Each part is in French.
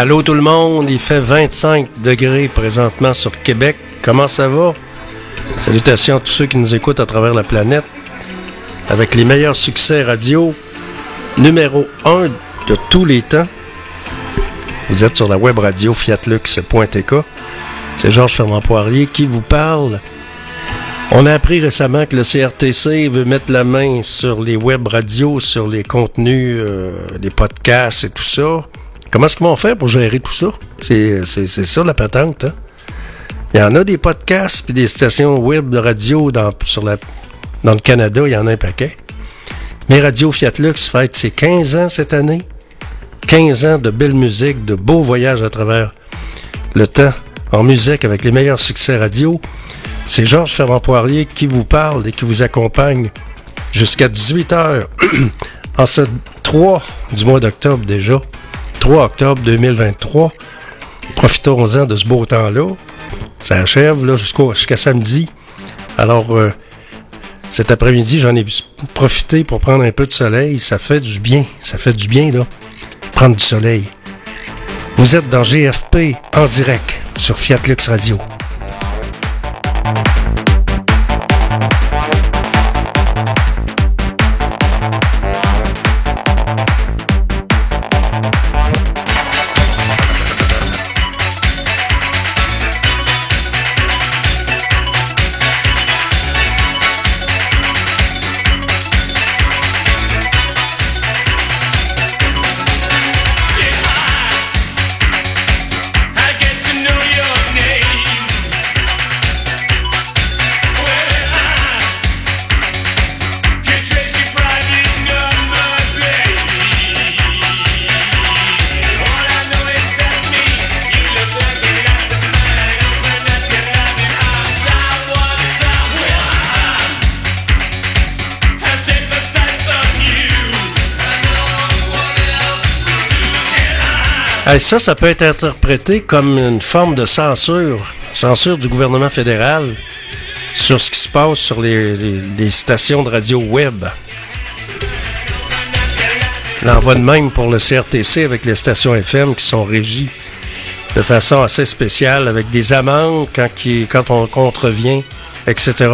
Allô tout le monde, il fait 25 degrés présentement sur Québec. Comment ça va? Salutations à tous ceux qui nous écoutent à travers la planète. Avec les meilleurs succès radio, numéro 1 de tous les temps. Vous êtes sur la web radio fiatlux.tk. C'est Georges Fernand-Poirier qui vous parle. On a appris récemment que le CRTC veut mettre la main sur les web radios, sur les contenus, les podcasts et tout ça. Comment est-ce qu'ils vont faire pour gérer tout ça? C'est ça la patente, hein? Il y en a des podcasts puis des stations web de radio dans le Canada, il y en a un paquet. Mais Radio Fiatlux fête ses 15 ans cette année. 15 ans de belle musique, de beaux voyages à travers le temps en musique avec les meilleurs succès radio. C'est Georges Fernand-Poirier qui vous parle et qui vous accompagne jusqu'à 18h en ce 3 du mois d'octobre déjà. 3 octobre 2023. Profitons-en de ce beau temps-là. Ça achève là, jusqu'à samedi. Alors, cet après-midi, j'en ai profité pour prendre un peu de soleil. Ça fait du bien. Ça fait du bien, là. Prendre du soleil. Vous êtes dans GFP en direct sur Fiatlux Radio. Ça peut être interprété comme une forme de censure du gouvernement fédéral sur ce qui se passe sur les stations de radio web. L'envoi de même pour le CRTC avec les stations FM qui sont régies de façon assez spéciale avec des amendes quand on contrevient, etc.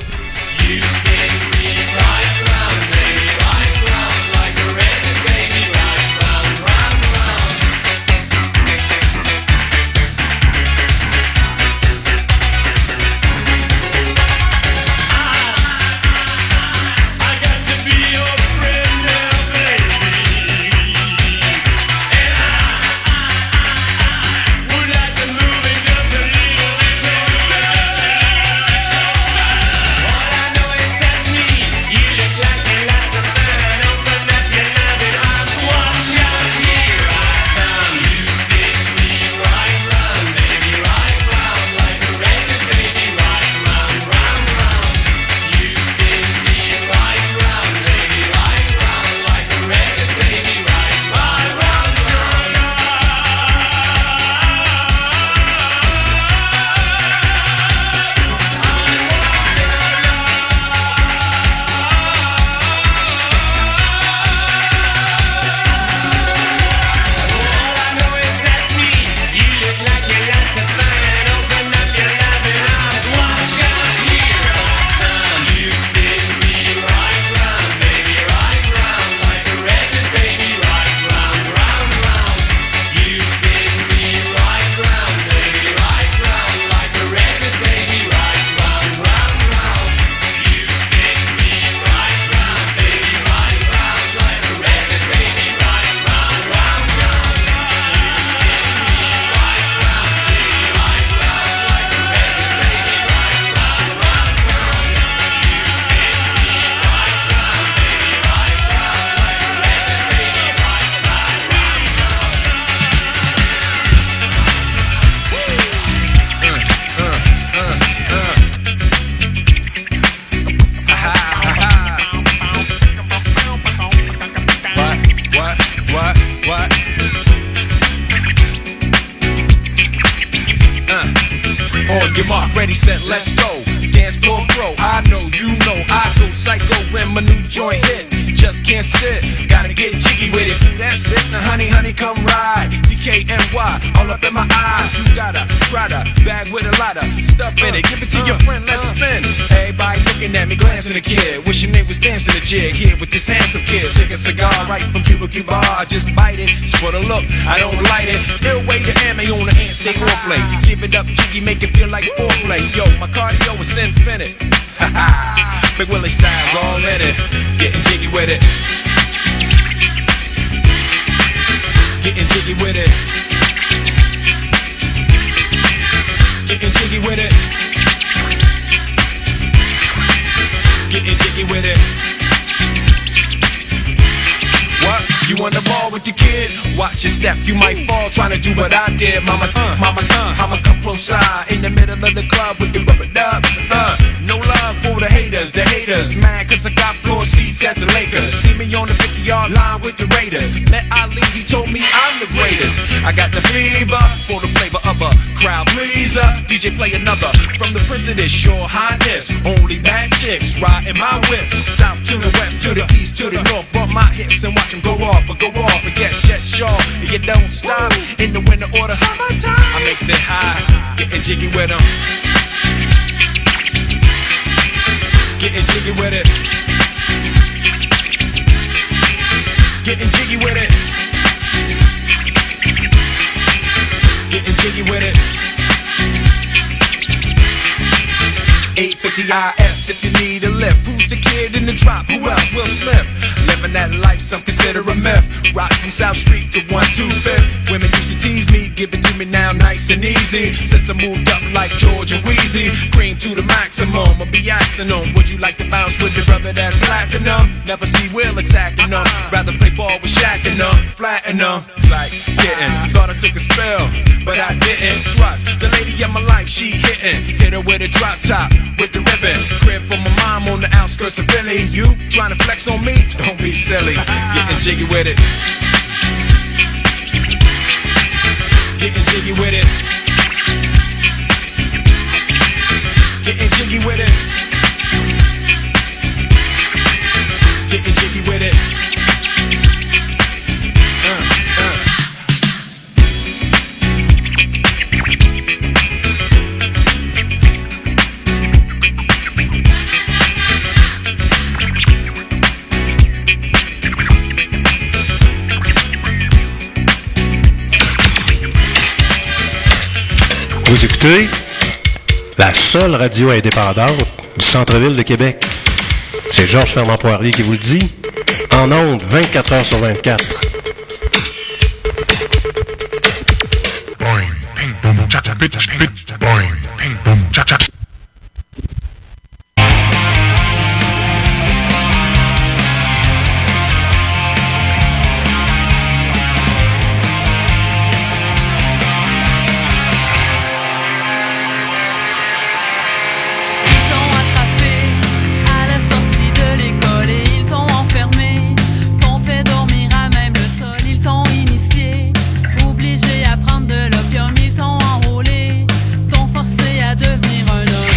Ready, set, let's go. Dance floor pro. I know, you know, I go psycho when my new joint hit. Just can't sit, gotta get jiggy with it. that's it. Now honey, honey, come ride. DKNY, all up in my eyes. You got a Prada bag with a lot of stuff in it. Give it to your friend, let's spin. Everybody looking at me, glancing at the kid. Wishing they was dancing a jig here with this handsome kid. Sick a cigar right from Cuba Cuba. I just bite it. It's for the look, I don't light it. Ill way to ammo on the hand, stay on play. Give it up, jiggy, make it feel like foreplay. Yo, my cardio is infinite. Ha ha, Big Willie style's all in it. Getting jiggy with it. Getting jiggy with it. Getting jiggy with it. Getting jiggy with it. What? You on the ball with your kid? Watch your step, you might fall trying to do what I did. Mama, I'ma come close side in the middle of the club with the rubber dub. No love for the haters, mad cause I got floor seats at the Lakers. See me on the 50-yard line with the Raiders. Met Ali, he told me I'm the greatest. I got the fever for the flavor of a crowd pleaser. DJ play another from the Prince of this Your Highness. Only bad chicks riding my whip. South to the west, to the east, to the north. Bump my hips and watch them go off. But yes, sure. You don't stop in the winter order. I makes it high, getting jiggy with them. Getting jiggy with it. Getting jiggy with it. Getting jiggy with it. 850 IS if you need a lift. Who's the kid in the drop? Who else? Will Smith. Living that life, some consider a myth. Rock from South Street to 125th. Women used to tease me, give it to me now nice and easy. Since I moved up like George and Wheezy, cream to the maximum, I'll be axing them. Would you like to bounce with the brother that's platinum? Never see Will attacking them. Rather play ball with Shaq and them, flatten them. Like getting, thought I took a spell, but I didn't. Trust the lady of my life, she hitting. Hit her with a drop top, with the ribbon. Crib for my mom on the outskirts of Philly. You trying to flex on me? Don't be silly. Getting jiggy with it. Getting jiggy with it. Getting jiggy with it. Getting jiggy with it. Vous écoutez la seule radio indépendante du centre-ville de Québec. C'est Georges Fernand Poirier qui vous le dit. En ondes, 24 heures sur 24. Obligé à prendre de l'opium, ils t'ont enrôlé, t'ont forcé à devenir un homme.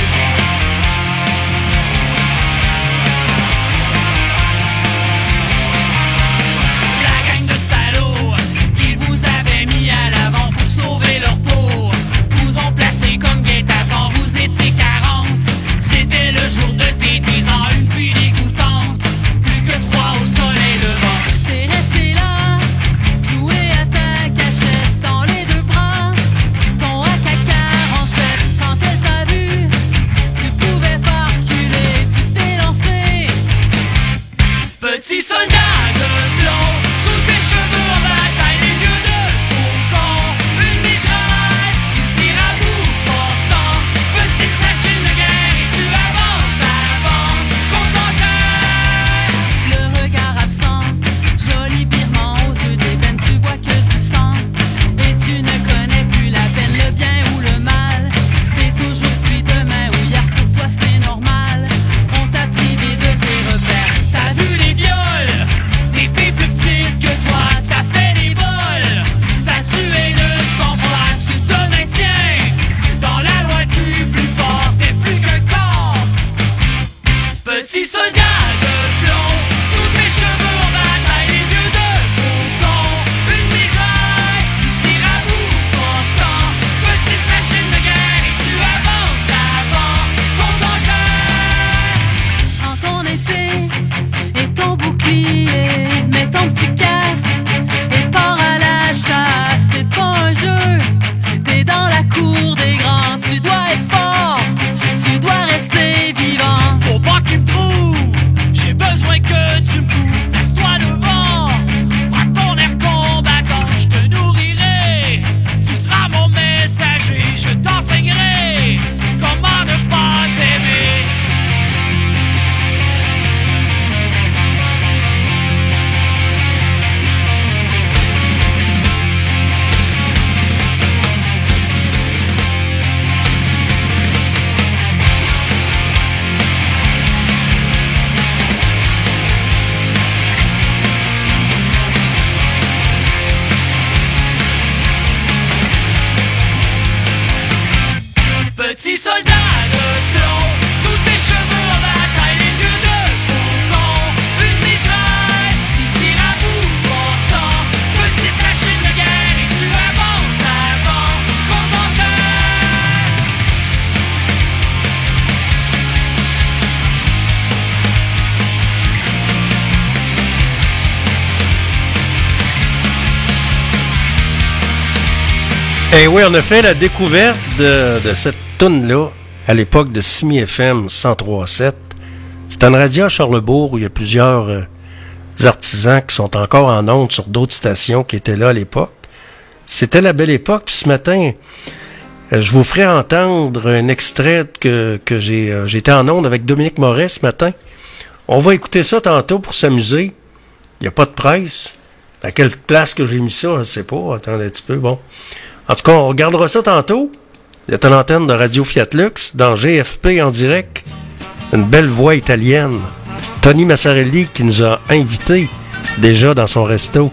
Eh oui, on a fait la découverte de cette toune-là à l'époque de Simi FM 103.7. C'est une radio à Charlebourg où il y a plusieurs artisans qui sont encore en ondes sur d'autres stations qui étaient là à l'époque. C'était la belle époque. Puis ce matin, je vous ferai entendre un extrait que j'étais en ondes avec Dominique Moret ce matin. On va écouter ça tantôt pour s'amuser. Il n'y a pas de presse. À quelle place que j'ai mis ça, je ne sais pas. Attendez un petit peu, bon. En tout cas, on regardera ça tantôt. Il y a une antenne de Radio Fiat Lux dans GFP en direct. Une belle voix italienne. Tony Massarelli qui nous a invités déjà dans son resto.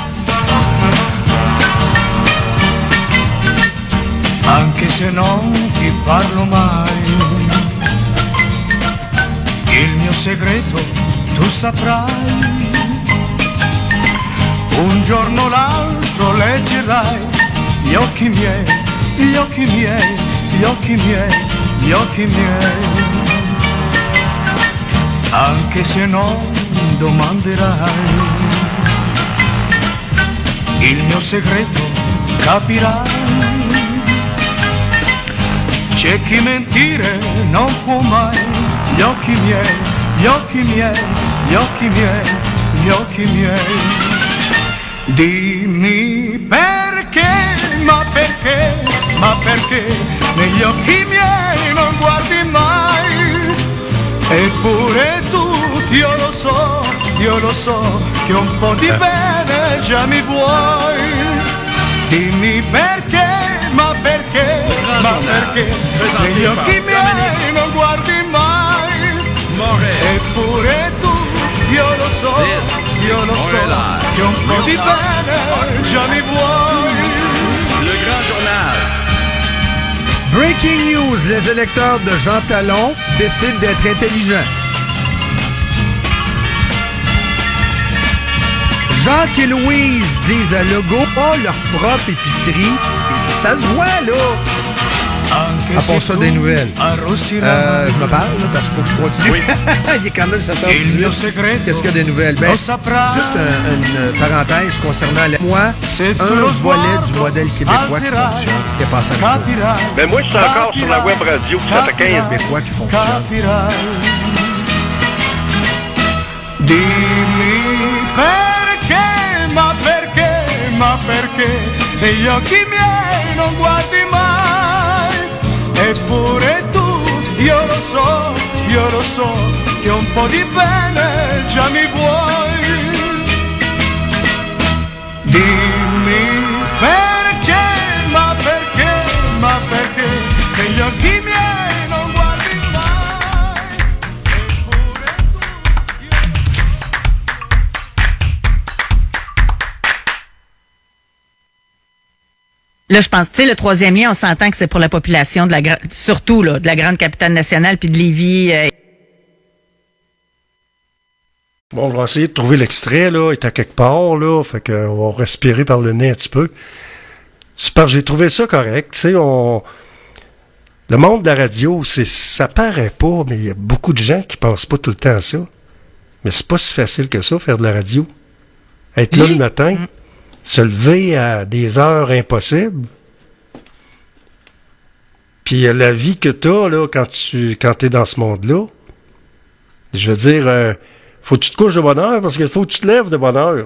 Anche se non ti parlo mai, il mio segreto tu saprai. Un giorno o l'altro leggerai gli occhi miei, gli occhi miei, gli occhi miei, gli occhi miei. Anche se non domanderai, il mio segreto capirai. C'è chi mentire non può mai, gli occhi miei, gli occhi miei, gli occhi miei, gli occhi miei. Dimmi perché, ma perché negli occhi miei non guardi mai? Eppure tu, io lo so, che un po' di bene già mi vuoi. Dimmi perché, ma perché negli occhi miei non guardi mai? Eppure tu, io lo so, che un po' di bene già mi vuoi. Le Grand Journal. Breaking news, les électeurs de Jean Talon décident d'être intelligents. Jacques et Louise disent à Legault pas leur propre épicerie. Et ça se voit, là. À part ça, des nouvelles. Je me parle, là, parce qu'il faut que je continue. Oui. Il est quand même 7h18. Qu'est-ce qu'il y a des nouvelles? Ben, juste une parenthèse concernant moi, un volet du modèle québécois qui fonctionne, qui est passé à la jour. Ben moi, je suis encore sur la web radio, puis ça fait 15 québécois qui fonctionne. Dimmi perché, ma perché negli occhi miei non guardi mai? Eppure tu, io lo so, che un po' di bene già mi vuoi. Dimmi perché, ma perché negli occhi miei non guardi mai? Eppure tu, Là, je pense, tu sais, le troisième lien, on s'entend que c'est pour la population de surtout là, de la grande capitale nationale puis de Lévis. Bon, on va essayer de trouver l'extrait, là. Il est à quelque part, là. Fait qu'on va respirer par le nez un petit peu. C'est parce que j'ai trouvé ça correct. Tu sais, le monde de la radio, ça paraît pas, mais il y a beaucoup de gens qui pensent pas tout le temps à ça. Mais c'est pas si facile que ça, faire de la radio. Être là le matin, se lever à des heures impossibles. Puis la vie que t'as, là, quand t'es dans ce monde-là, je veux dire, faut que tu te couches de bonne heure parce qu'il faut que tu te lèves de bonne heure.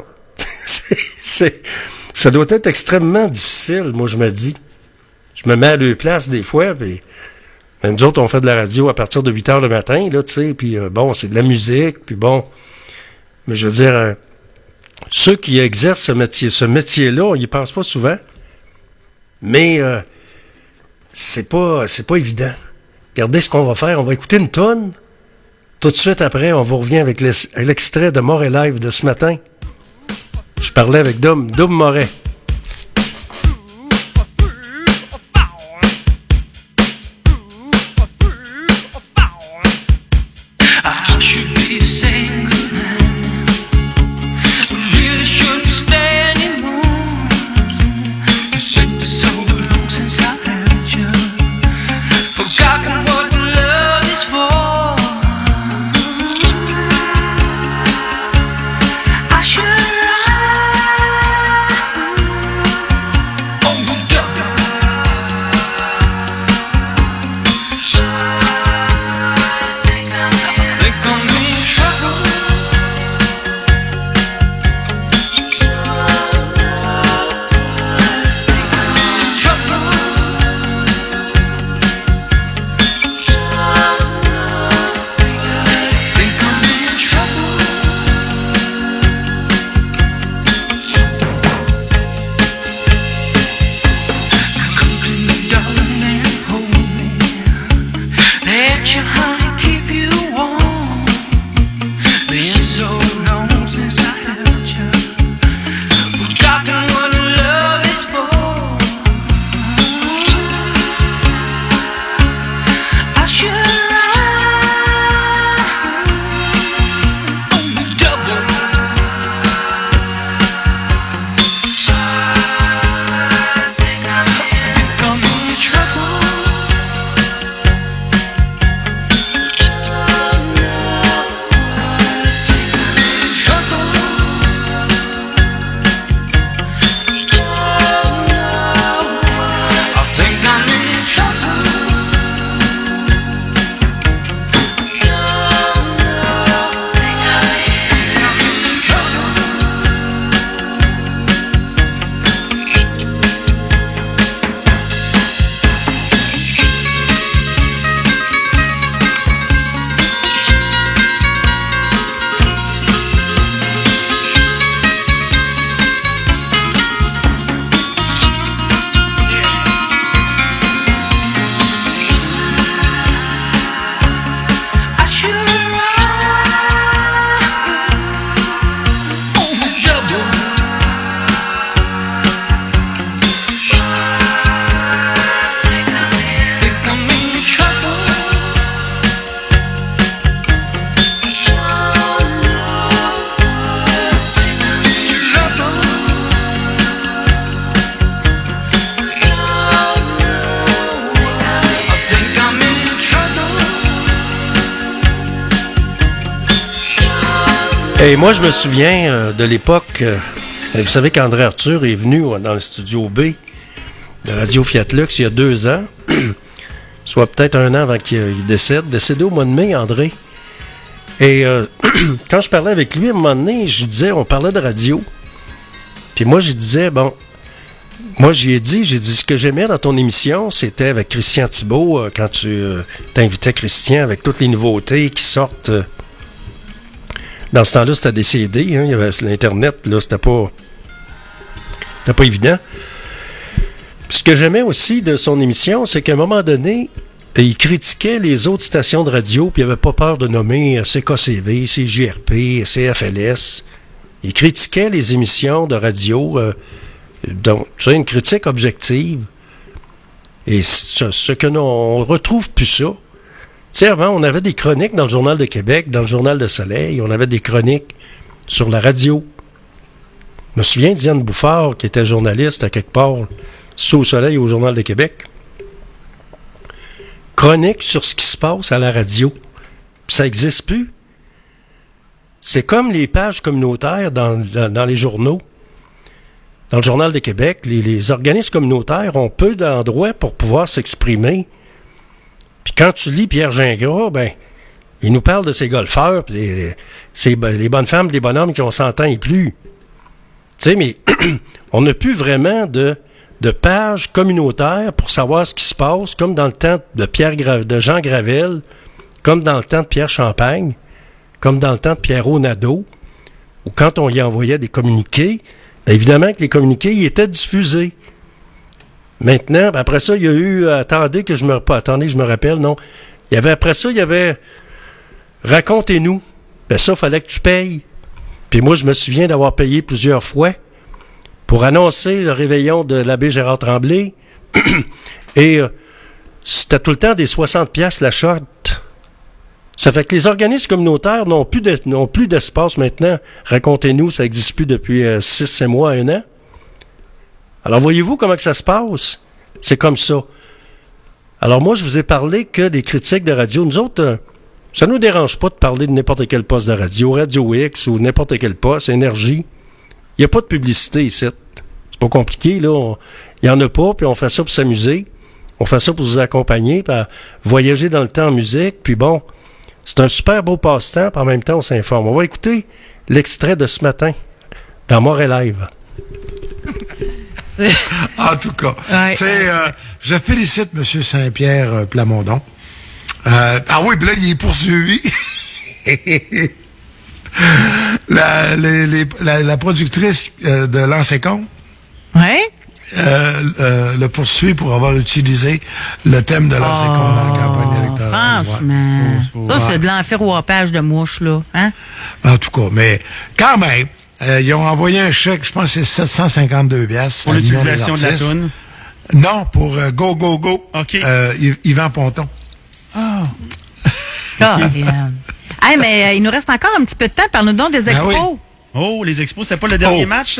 Ça doit être extrêmement difficile, moi, je me dis. Je me mets à deux places des fois, puis nous autres, on fait de la radio à partir de 8 heures le matin, là, tu sais, puis bon, c'est de la musique, puis bon. Mais je veux dire, ceux qui exercent ce métier-là, on y pense pas souvent, mais c'est pas évident. Regardez ce qu'on va faire, on va écouter une tonne. Tout de suite après, on vous revient avec l'extrait de Moret Live de ce matin. Je parlais avec Dom Moret. I should run. Et moi, je me souviens de l'époque, vous savez qu'André Arthur est venu dans le studio B de Radio Fiat Lux il y a 2 ans, soit peut-être 1 an avant qu'il décède. Décédé au mois de mai, André. Et quand je parlais avec lui, à un moment donné, je lui disais, on parlait de radio. Puis moi, je disais, moi, j'ai dit, ce que j'aimais dans ton émission, c'était avec Christian Thibault, quand tu t'invitais Christian avec toutes les nouveautés qui sortent. Dans ce temps-là, c'était des CD, il y avait l'Internet, là, c'était pas évident. Puis ce que j'aimais aussi de son émission, c'est qu'à un moment donné, il critiquait les autres stations de radio, puis il n'avait pas peur de nommer CKCV, CJRP, CFLS. Il critiquait les émissions de radio, donc, tu sais, une critique objective. Et ce que on retrouve plus ça. Tu sais, avant, on avait des chroniques dans le Journal de Québec, dans le Journal de Soleil, on avait des chroniques sur la radio. Je me souviens de Diane Bouffard, qui était journaliste à quelque part, sous Soleil au Journal de Québec. Chronique sur ce qui se passe à la radio. Puis ça n'existe plus. C'est comme les pages communautaires dans les journaux. Dans le Journal de Québec, les organismes communautaires ont peu d'endroits pour pouvoir s'exprimer. Puis quand tu lis Pierre Gingras, il nous parle de ses golfeurs, puis les bonnes femmes, les bonhommes qui ont 100 ans et plus. Tu sais, mais on n'a plus vraiment de pages communautaires pour savoir ce qui se passe, comme dans le temps de Jean Gravel, comme dans le temps de Pierre Champagne, comme dans le temps de Pierrot Nadeau, où quand on y envoyait des communiqués, évidemment que les communiqués ils étaient diffusés. Maintenant, après ça, il y a eu... Attendez, je me rappelle, non. Après ça, il y avait Racontez-nous. Ça, fallait que tu payes. Puis moi, je me souviens d'avoir payé plusieurs fois pour annoncer le réveillon de l'abbé Gérard Tremblay. Et c'était tout le temps des 60$ la shot. Ça fait que les organismes communautaires n'ont plus d'espace maintenant. Racontez-nous, ça n'existe plus depuis 6 mois, 1 an. Alors, voyez-vous comment que ça se passe? C'est comme ça. Alors, moi, je vous ai parlé que des critiques de radio. Nous autres, ça ne nous dérange pas de parler de n'importe quel poste de radio, Radio X ou n'importe quel poste, Énergie. Il n'y a pas de publicité ici. C'est pas compliqué, là. Il n'y en a pas, puis on fait ça pour s'amuser. On fait ça pour vous accompagner, puis voyager dans le temps en musique. Puis bon, c'est un super beau passe-temps, puis en même temps, on s'informe. On va écouter l'extrait de ce matin dans Montréal Live. En tout cas, je félicite M. Saint-Pierre Plamondon. Oui, puis là, il est poursuivi. la productrice de Lancé-Compte le poursuit pour avoir utilisé le thème de Lancé-Compte dans la campagne électorale. Franchement, ça, c'est de l'enferroapage de mouches, là. Hein? En tout cas, mais quand même, ils ont envoyé un chèque, je pense que c'est 752$. Pour l'utilisation de la toune? Non, pour Go, Go, Go. OK. Yvan Ponton. Hey, mais il nous reste encore un petit peu de temps. Parle-nous donc des expos. Oui. Oh, les expos, c'était pas le dernier match?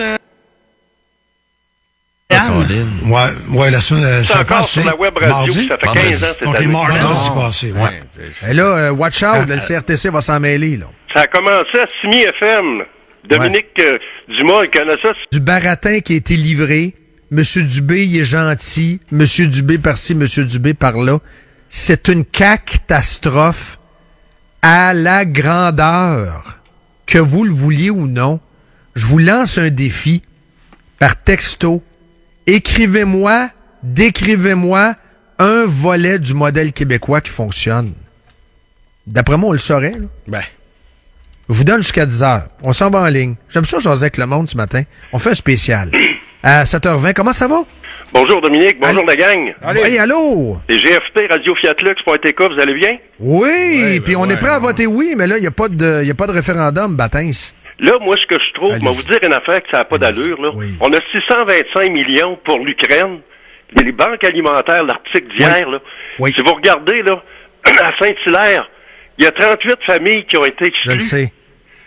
Ouais, la semaine. C'est encore sur la web radio, ça fait 15 ans cette année. Mardi passé, ouais. Et là, watch out, le CRTC va s'en mêler, là. Ça a commencé à Simi FM. Dominique Dumas, il connaît ça. Du baratin qui a été livré. Monsieur Dubé, il est gentil. Monsieur Dubé par-ci, Monsieur Dubé par-là. C'est une catastrophe à la grandeur. Que vous le vouliez ou non, je vous lance un défi par texto. Écrivez-moi, décrivez-moi un volet du modèle québécois qui fonctionne. D'après moi, on le saurait, là. Je vous donne jusqu'à 10h. On s'en va en ligne. J'aime ça jaser avec le monde ce matin. On fait un spécial. À 7h20, comment ça va? Bonjour Dominique, bonjour la gang. Oui, allô? C'est GFT, radiofiatlux.tk, vous allez bien? Oui, puis on est prêt à voter oui, mais là, il n'y a pas de référendum, Batins. Là, moi, ce que je trouve, je vais vous dire une affaire que ça n'a pas d'allure, là. Oui. On a 625 millions pour l'Ukraine. Les banques alimentaires, l'article d'hier, là. Oui. Si vous regardez, là, à Saint-Hilaire, il y a 38 familles qui ont été exclues. Je le sais.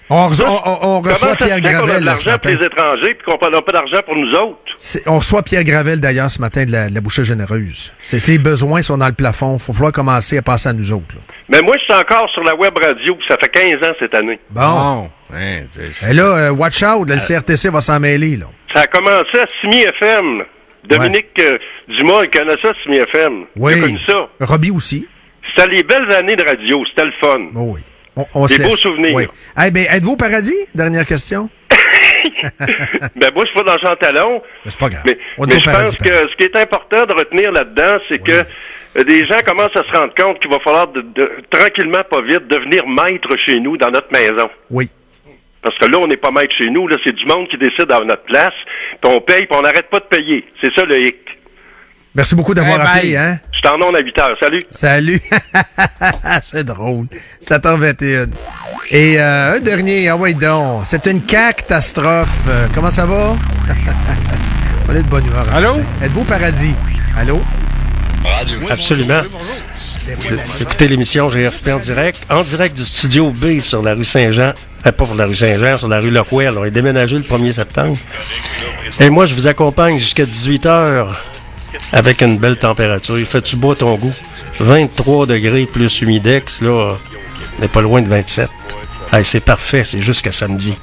On reçoit Pierre Gravel. On a de l'argent pour les étrangers puis qu'on n'a pas d'argent pour nous autres. On reçoit Pierre Gravel, d'ailleurs, ce matin de la Bouchée Généreuse. Ses besoins sont dans le plafond. Il faut falloir commencer à passer à nous autres. Là. Mais moi, je suis encore sur la web radio, puis ça fait 15 ans cette année. Bon. Et là, watch out, le CRTC va s'en mêler. Là. Ça a commencé à Simi FM. Dominique Dumas, il connaît ça, Simi FM. Oui. Il a connu ça. Robbie aussi. C'était les belles années de radio. C'était le fun. Oh oui. Des beaux souvenirs. Oui. Hey, ben, êtes-vous au paradis? Dernière question. Ben, moi, je suis pas dans Jean Talon. Mais c'est pas grave. Mais je pense que ce qui est important de retenir là-dedans, c'est que des gens commencent à se rendre compte qu'il va falloir tranquillement, pas vite, devenir maître chez nous, dans notre maison. Oui. Parce que là, on n'est pas maître chez nous. Là, c'est du monde qui décide à notre place. Puis on paye, puis on n'arrête pas de payer. C'est ça le hic. Merci beaucoup d'avoir appelé, hein? Je t'en donne à 8 heures. Salut. Salut. C'est drôle. 7h21. Et un dernier, oui donc. C'est une catastrophe. Comment ça va? On est de bonne humeur. Allô? Êtes-vous au paradis? Allô? Radio. Absolument. Vous écoutez l'émission GFP en direct du studio B sur la rue Saint-Jean. Pas pour la rue Saint-Jean, sur la rue Lockwell. On est déménagé le 1er septembre. Et moi, je vous accompagne jusqu'à 18h avec une belle température. Il fait-tu beau à ton goût? 23 degrés plus humidex, là, on n'est pas loin de 27. Hey, c'est parfait, c'est jusqu'à samedi.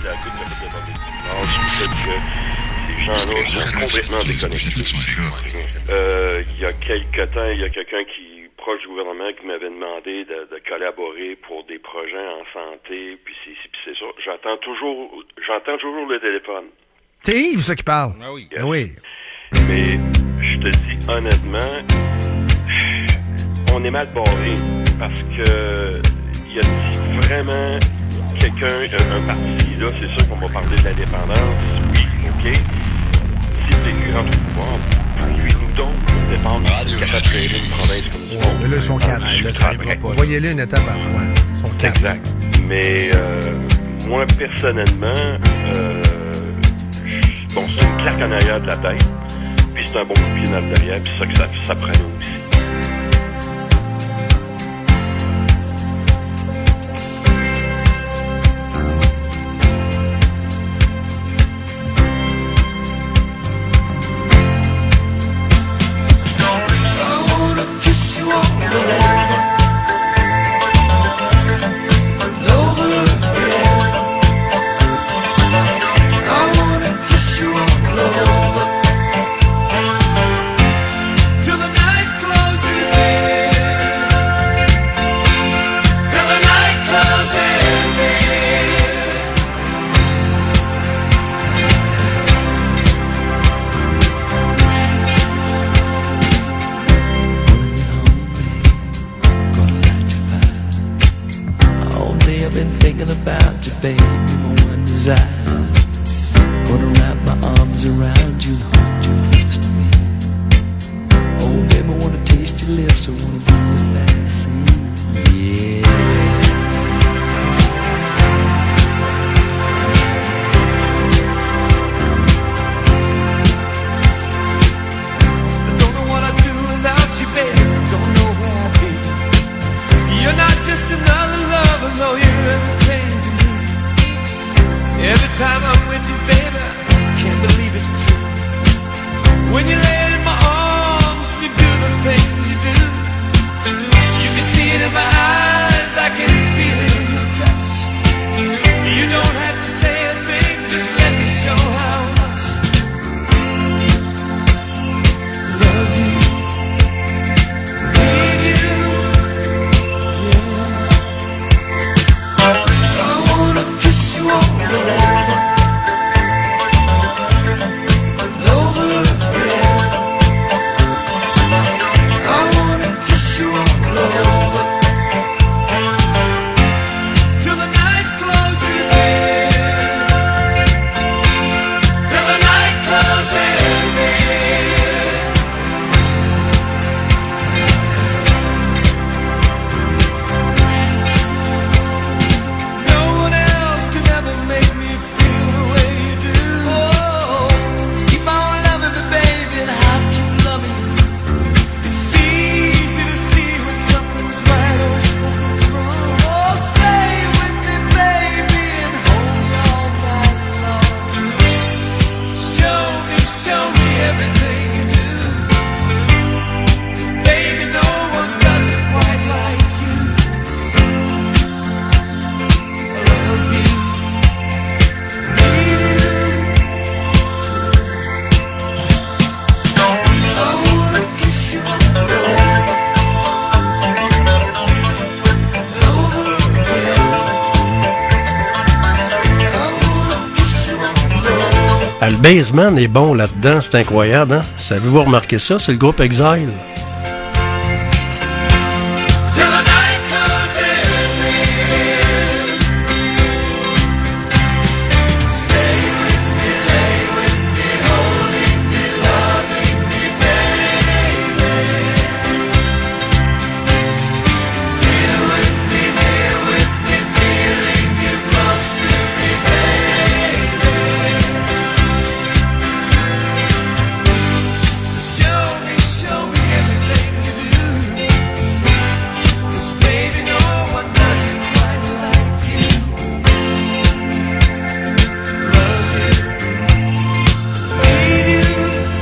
Ces gens-là sont complètement déconnectés. Il y a quelque temps, il y a quelqu'un qui proche du gouvernement qui m'avait demandé de collaborer pour des projets en santé, puis c'est ça. J'entends toujours le téléphone. C'est Yves, ça qui parle. Ah oui. Ah oui. Mais je te dis honnêtement, on est mal barré parce que il y a vraiment quelqu'un, un parti, là, c'est sûr qu'on va parler de l'indépendance, oui, OK. Si t'es grand pouvoir, lui-nous donc, on dépend de gérer une province comme du monde. Mais là, ils sont quatre. Là, ça arrivera pas. Voyez-le une étape à fois. Ils sont quatre. Exact. Mais moi, personnellement, bon, c'est une claque en arrière de la tête, puis c'est un bon coup de pied dans le derrière, puis c'est ça que ça prenait aussi. You're not just another lover, no, you're everything to me. Every show me everything you do. 'Cause baby, no one does it quite like you. I love you, need you. I wanna kiss you on the Le Baseman est bon là-dedans, c'est incroyable, hein? Savez-vous remarquer ça? C'est le groupe Exile. Show me everything you do. 'Cause baby, no one does it quite like you. Love you, need you.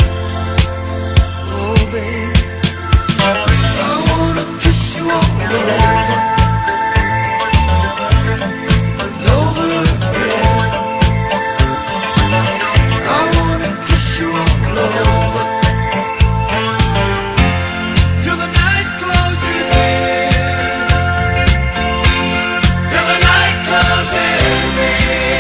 Oh baby, I wanna kiss you all over, over again. I wanna kiss you all over. Till the night closes in. Till the night closes in.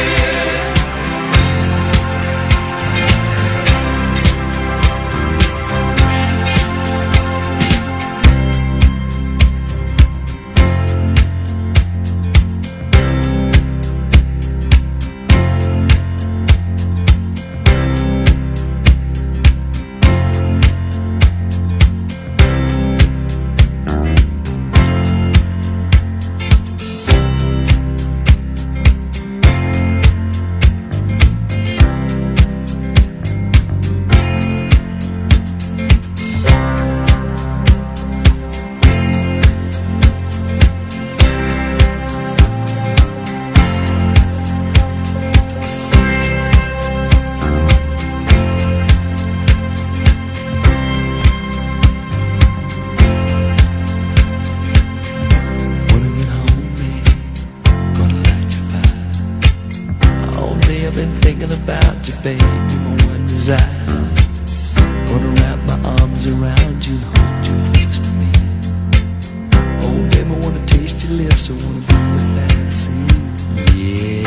I've been thinking about you, baby, my one desire. Wanna wrap my arms around you and hold you close to me. Oh, baby, I wanna taste your lips, I wanna be your fantasy, yeah.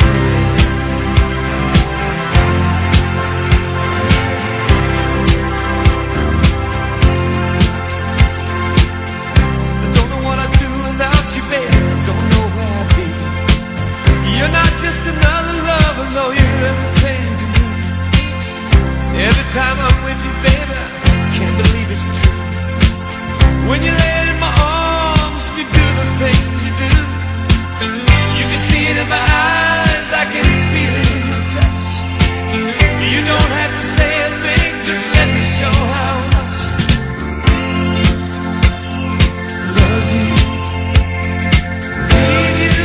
I don't know what I'd do without you, baby. Don't know where I'd be. You're not just another lover, no, you're everything to me. Every time I'm with you, baby, I can't believe it's true. When you lay it in my arms, you do the things you do. You can see it in my eyes, I can feel it in your touch. You don't have to say a thing, just let me show how much love you, need you.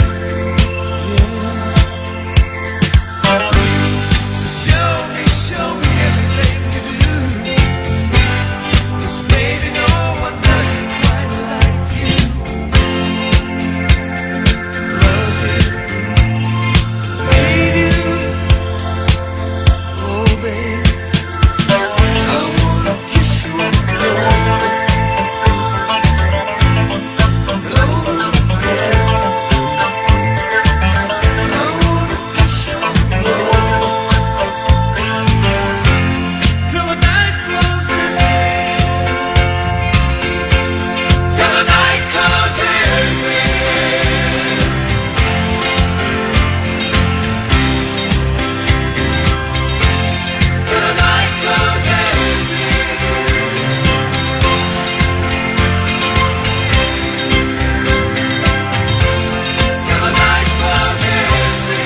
Show me everything you do. 'Cause baby, no one does it quite like you. Love you, need you. Oh baby, I wanna kiss you all over, over again. I wanna kiss you all over. Till the night closes in. Till the night closes in. Till the night closes in. Till the night closes in.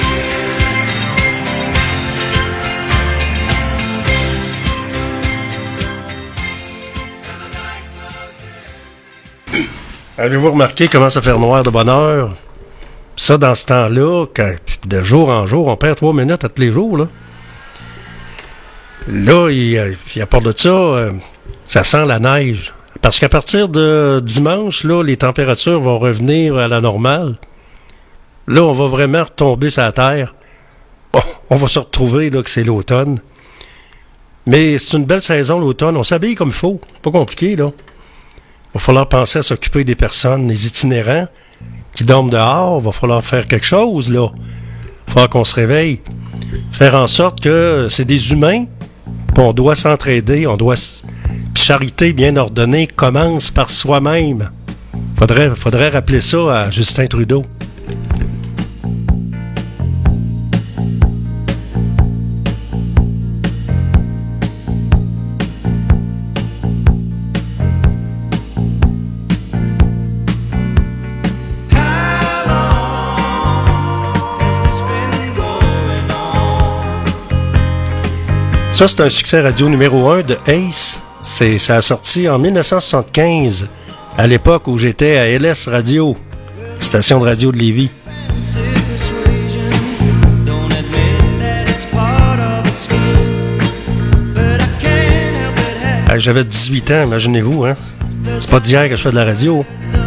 Avez-vous remarqué comment ça fait noir de bonne heure? Ça, dans ce temps-là, de jour en jour, on perd 3 minutes à tous les jours, là. Là, à part de ça, ça sent la neige. Parce qu'à partir de dimanche, là, les températures vont revenir à la normale. Là, on va vraiment retomber sur la terre. Bon, on va se retrouver là, que c'est l'automne. Mais c'est une belle saison, l'automne. On s'habille comme il faut. Pas compliqué, là. Il va falloir penser à s'occuper des personnes, les itinérants qui dorment dehors. Il va falloir faire quelque chose, là. Il va falloir qu'on se réveille. Faire en sorte que c'est des humains. Puis on doit s'entraider. On doit... Charité bien ordonnée commence par soi-même. Faudrait rappeler ça à Justin Trudeau. Ça, c'est un succès radio numéro 1 de Ace. Ça a sorti en 1975, à l'époque où j'étais à LS Radio, station de radio de Lévis. J'avais 18 ans, imaginez-vous, hein? C'est pas d'hier que je fais de la radio.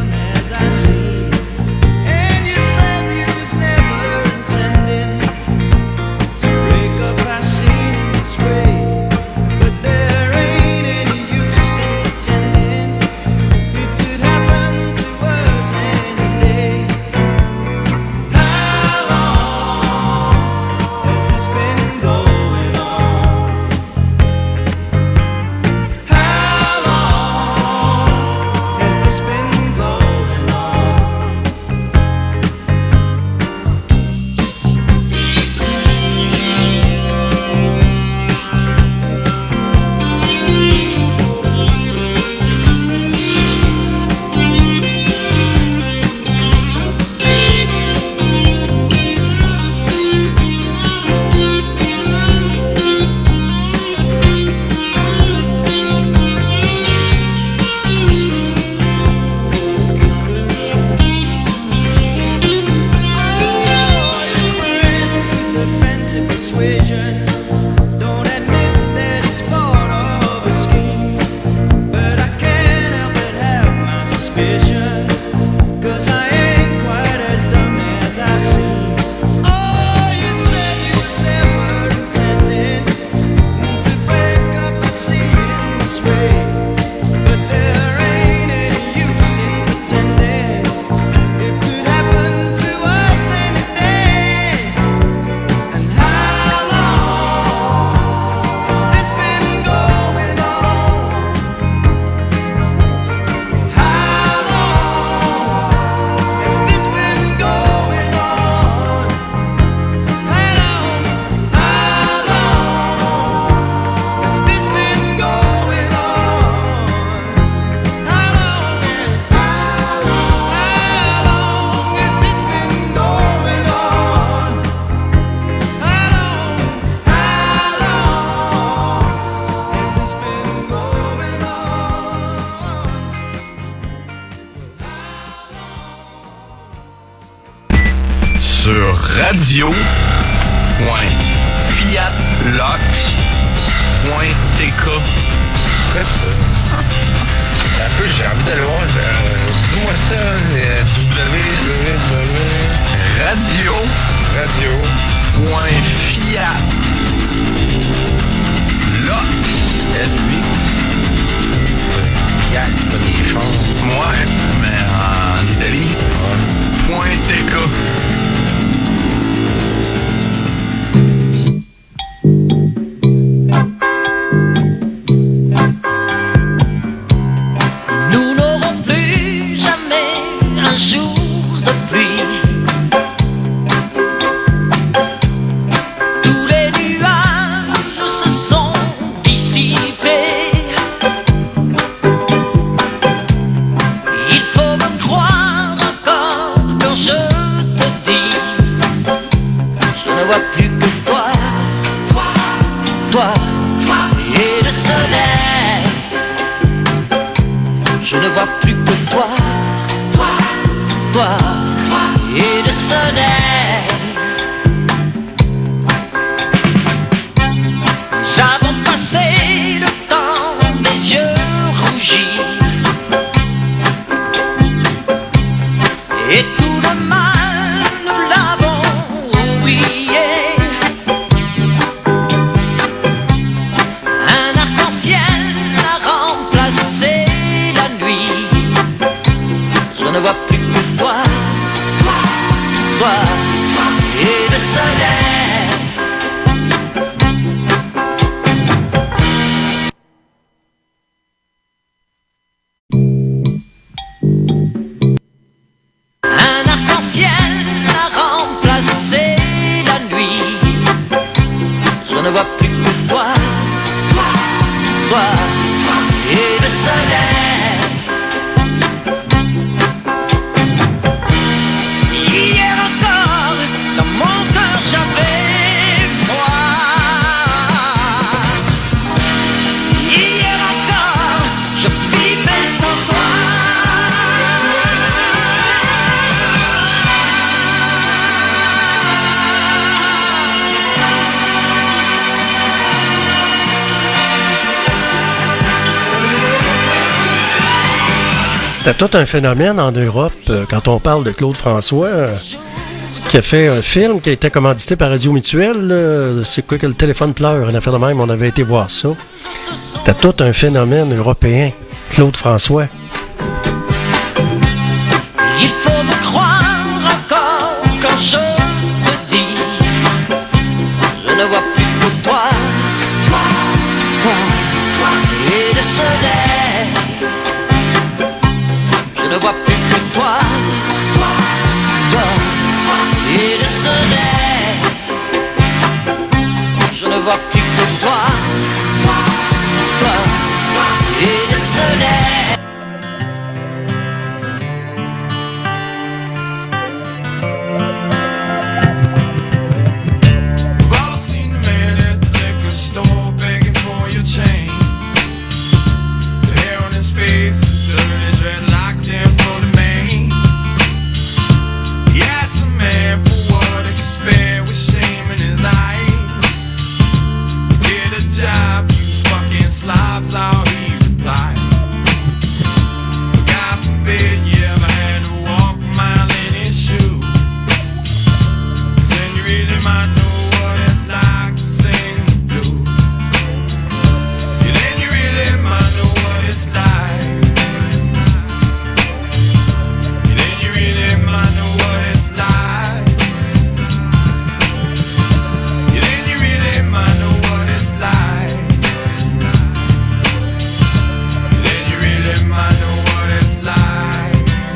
radio.fiatlox.tk. Quoi ça? Un peu, j'ai envie d'aller voir. Dis-moi ça. Fiat, comme les chars. Ouais, mais en Italie. .tk. J'avance pas toi et le soleil. Hier encore, dans mon cœur j'avais froid. Hier encore, je vivais sans toi. C'était tout un phénomène en Europe quand on parle de Claude François qui a fait un film qui a été commandité par Radio Mutuelle. C'est quoi que le téléphone pleure, une affaire de même, on avait été voir ça. C'était tout un phénomène européen, Claude François. Il faut me croire encore quand je te dis je ne vois plus que toi, toi et le soleil. Je ne vois plus que toi, toi et le soleil. Je ne vois plus que toi, toi et le soleil. We've all seen the man at the liquor store begging for your change. The hair on his face is dirty, dreadlocked in for the main. He asked the man for what he could spare with shame in his eyes. Get a job, you fucking slobs, all he replied. God forbid you ever had to walk a mile in his shoes. 'Cause then you really might know what it's like to sing the blues. Yeah, then you really might know what it's like. Yeah, then you really might know what it's like. Yeah, then you really might know what it's like. Yeah, then you really might know what it's like.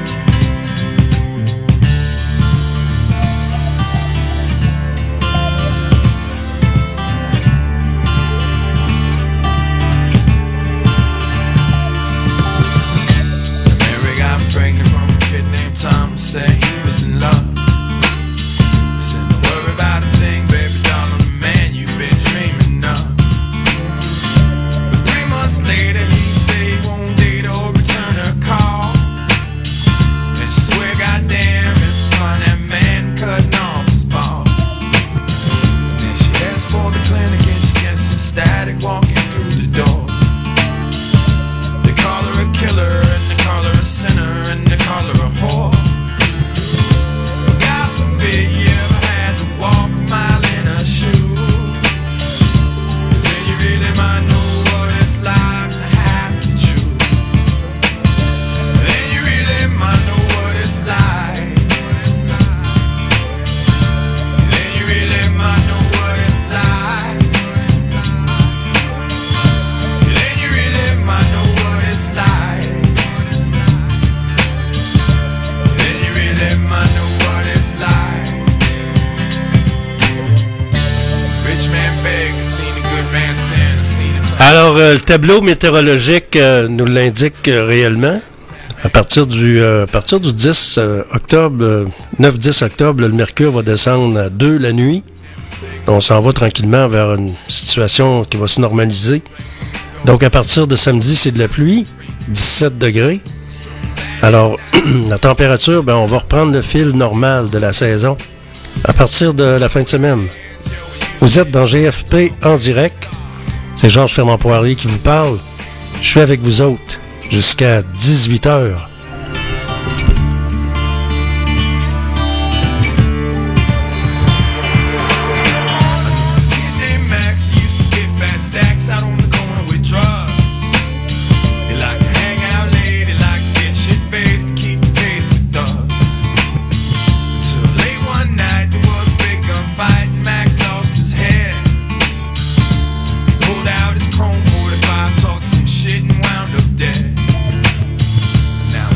Mary got pregnant from a kid named Tom, said he was in love. He said, don't worry about a thing, baby doll, I'm the man you've been dreaming of. But 3 months later, he said he won't date or return her call. And she swear, goddamn, if I find that man cutting off his balls. And then she heads for the clinic and she gets some static walking through the door. They call her a killer and they call her a sinner and they call her a whore. God forbid you ever had to walk a mile in her shoes. 'Cause then you really might know what it's like to have to choose. Then you really might know what it's like. Then you really might know what it's like. Then you really might know what it's like. Then you really might know what it's like. Rich man beg, seen a good man sin, seen it. Alors, le tableau météorologique nous l'indique réellement. À partir du 10 octobre, 9-10 octobre, le mercure va descendre à 2 la nuit. On s'en va tranquillement vers une situation qui va se normaliser. Donc, à partir de samedi, c'est de la pluie, 17 degrés. Alors, la température, on va reprendre le fil normal de la saison à partir de la fin de semaine. Vous êtes dans GFP en direct. C'est Georges Fermand-Poirier qui vous parle. Je suis avec vous autres jusqu'à 18h. This kid named Max used to get fat stacks out on the corner with drugs. He liked to hang out late, he liked to get shit-faced to keep pace with thugs. Until late one night there was a big gunfight and Max lost his head. He pulled out his chrome 45, talked some shit and wound up dead. Now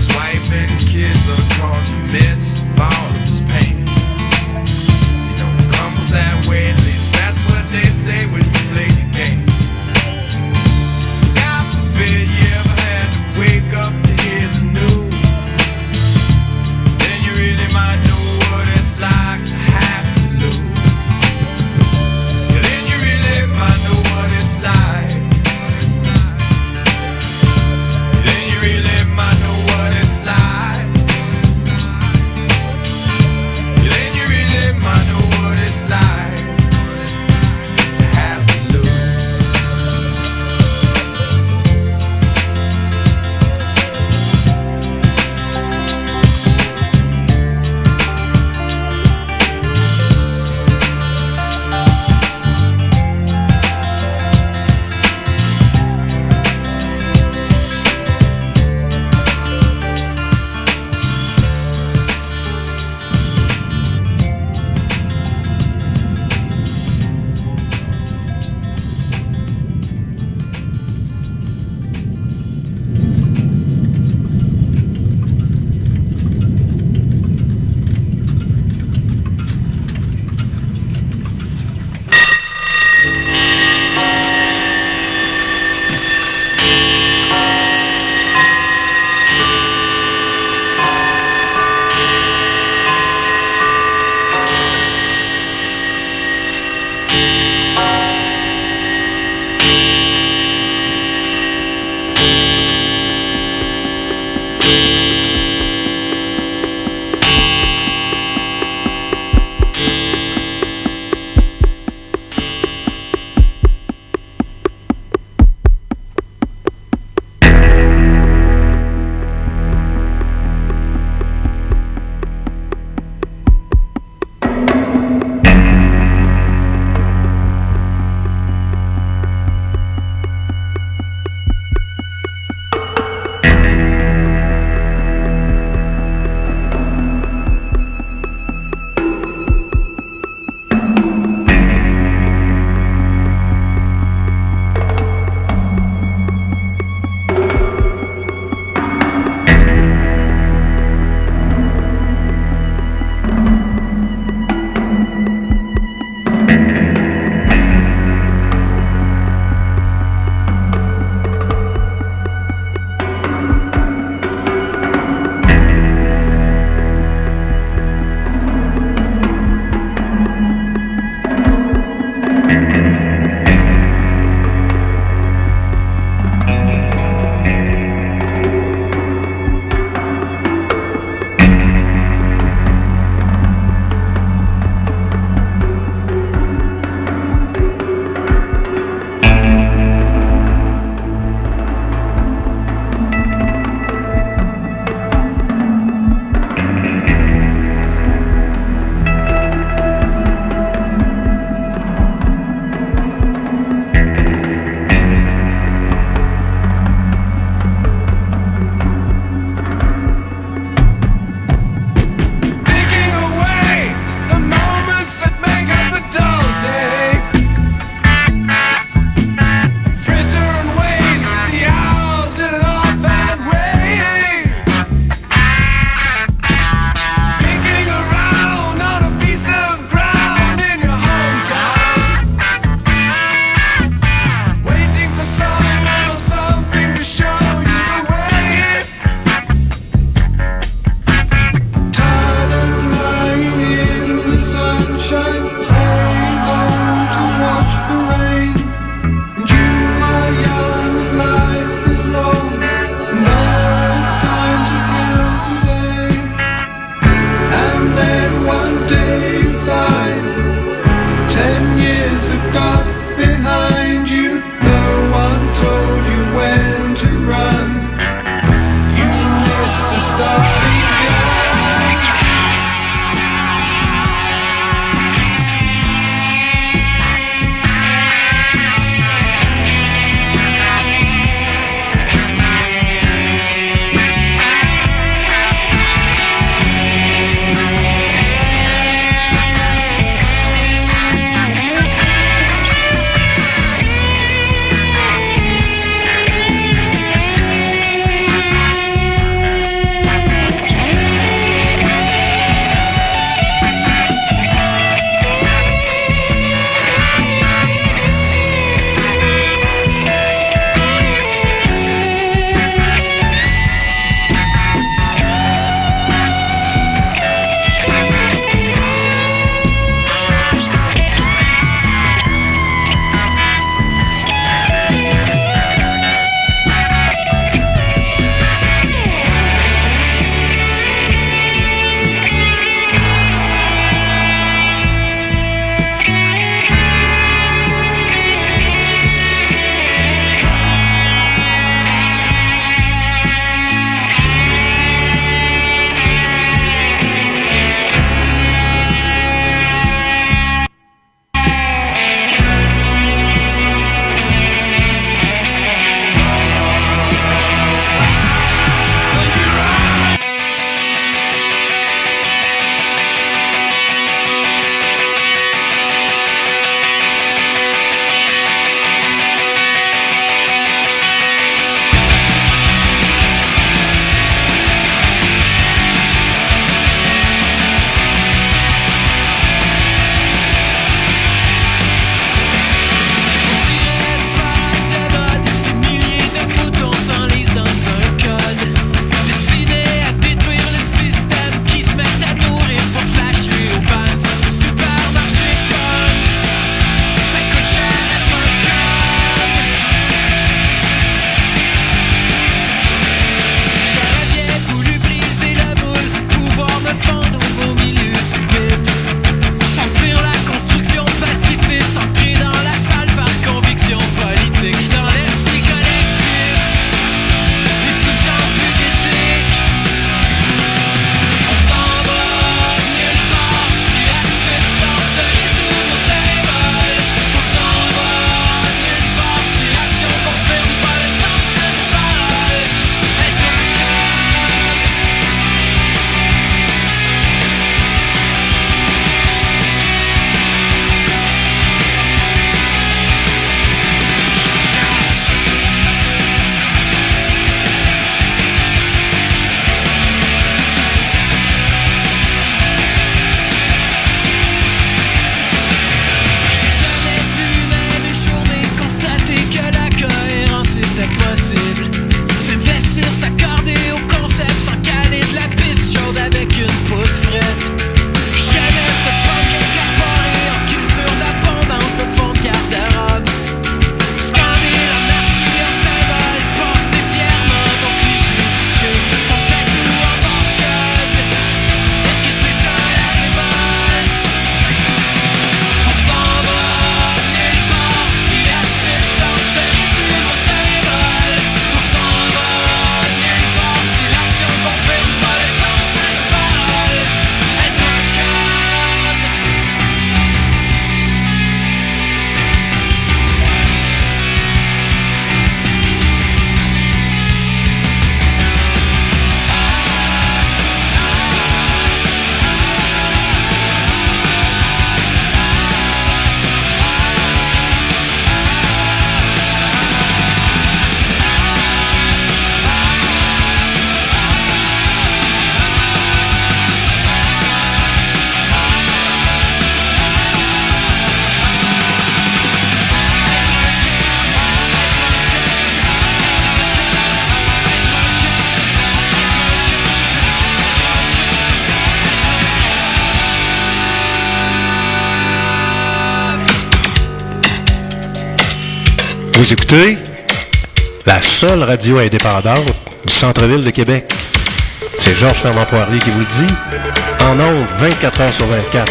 Vous écoutez la seule radio indépendante du centre-ville de Québec. C'est Georges Fernand Poirier qui vous le dit. En ondes, 24 heures sur 24.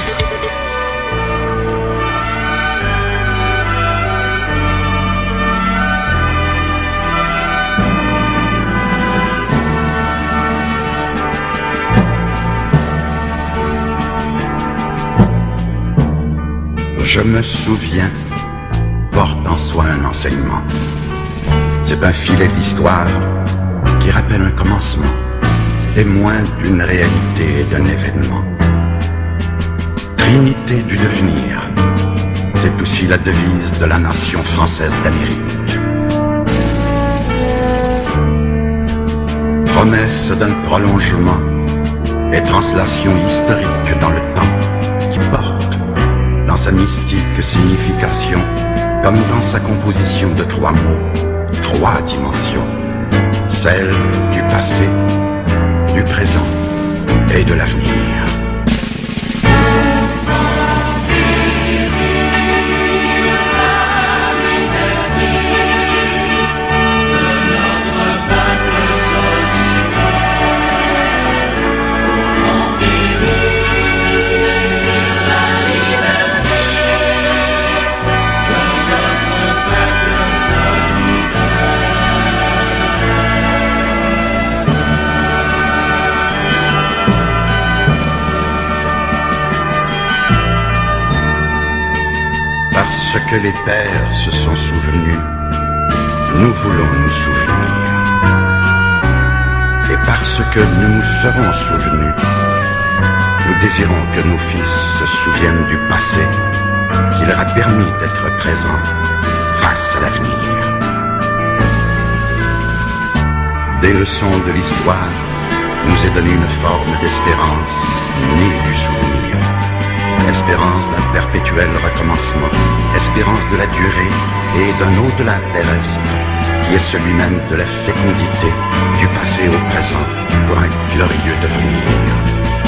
Je me souviens, porte en soi un enseignement. C'est un filet d'histoire qui rappelle un commencement, témoin d'une réalité et d'un événement. Trinité du devenir, c'est aussi la devise de la nation française d'Amérique. Promesse d'un prolongement et translation historique dans le temps qui porte dans sa mystique signification, comme dans sa composition de 3 mots, 3 dimensions, celle du passé, du présent et de l'avenir. Parce que les pères se sont souvenus, nous voulons nous souvenir. Et parce que nous nous serons souvenus, nous désirons que nos fils se souviennent du passé qui leur a permis d'être présents face à l'avenir. Des leçons de l'histoire nous est donnée une forme d'espérance née du souvenir. Espérance d'un perpétuel recommencement, espérance de la durée et d'un au-delà terrestre, qui est celui même de la fécondité du passé au présent pour un glorieux devenir.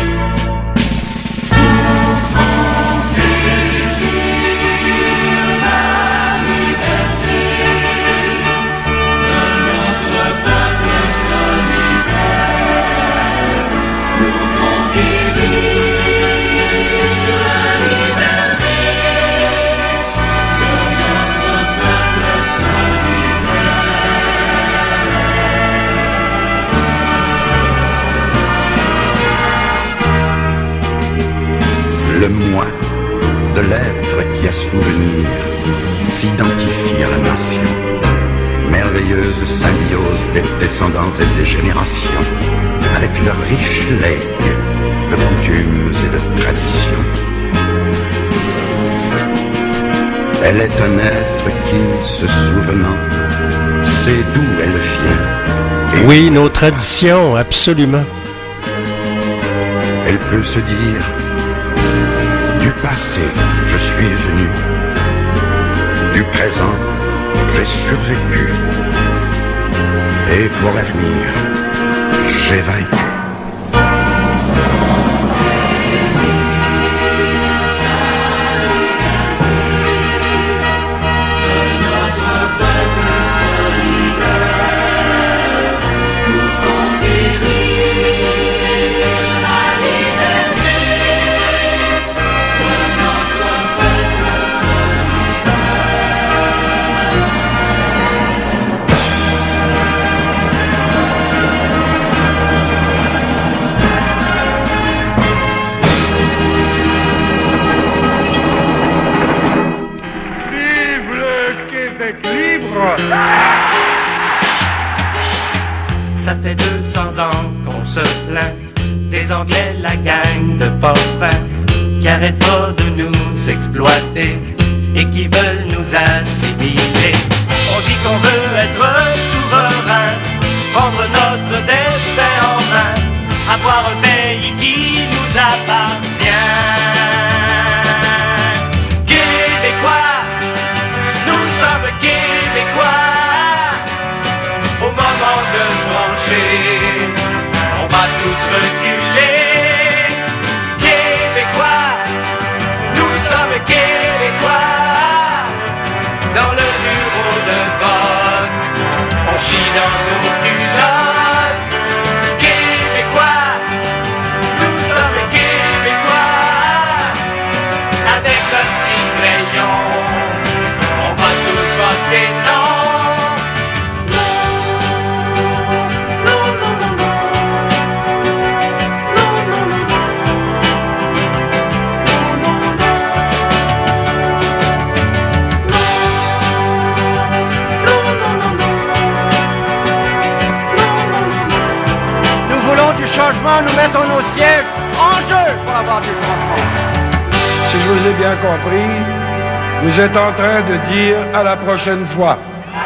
Le moi de l'être qui a souvenir s'identifie à la nation. Merveilleuse symbiose des descendants et des générations, avec leurs riches legs de coutumes et de traditions. Elle est un être qui, se souvenant, sait d'où elle vient. Oui, nos traditions, absolument. Elle peut se dire: du passé, je suis venu. Du présent, j'ai survécu. Et pour l'avenir, j'ai vaincu. Ça fait 200 ans qu'on se plaint des Anglais, la gang de porcs qui arrêtent pas de nous exploiter et qui veulent nous assimiler. On dit qu'on veut être souverain, prendre notre destin en main, avoir un pays qui nous appartient. Québécois, nous sommes Québécois. Au moment de se brancher, on va tous reculer. Québécois, nous sommes Québécois. Dans le bureau de Comment nous mettons nos sièges en jeu pour avoir du changement. Si je vous ai bien compris, vous êtes en train de dire à la prochaine fois.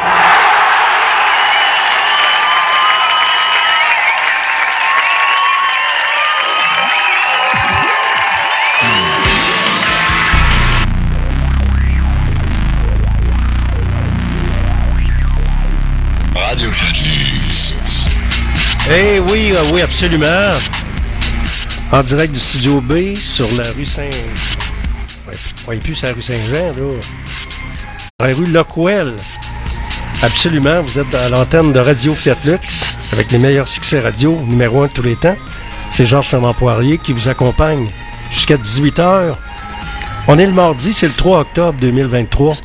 Radio Jadis. Eh oui, oui, absolument. En direct du Studio B sur la rue Saint... Ouais, plus sur la rue Saint-Jean, là. Sur la rue Lockwell. Absolument, vous êtes à l'antenne de Radio Fiat Lux avec les meilleurs succès radio, numéro 1 de tous les temps. C'est Georges Fernand-Poirier qui vous accompagne jusqu'à 18h. On est le mardi, c'est le 3 octobre 2023.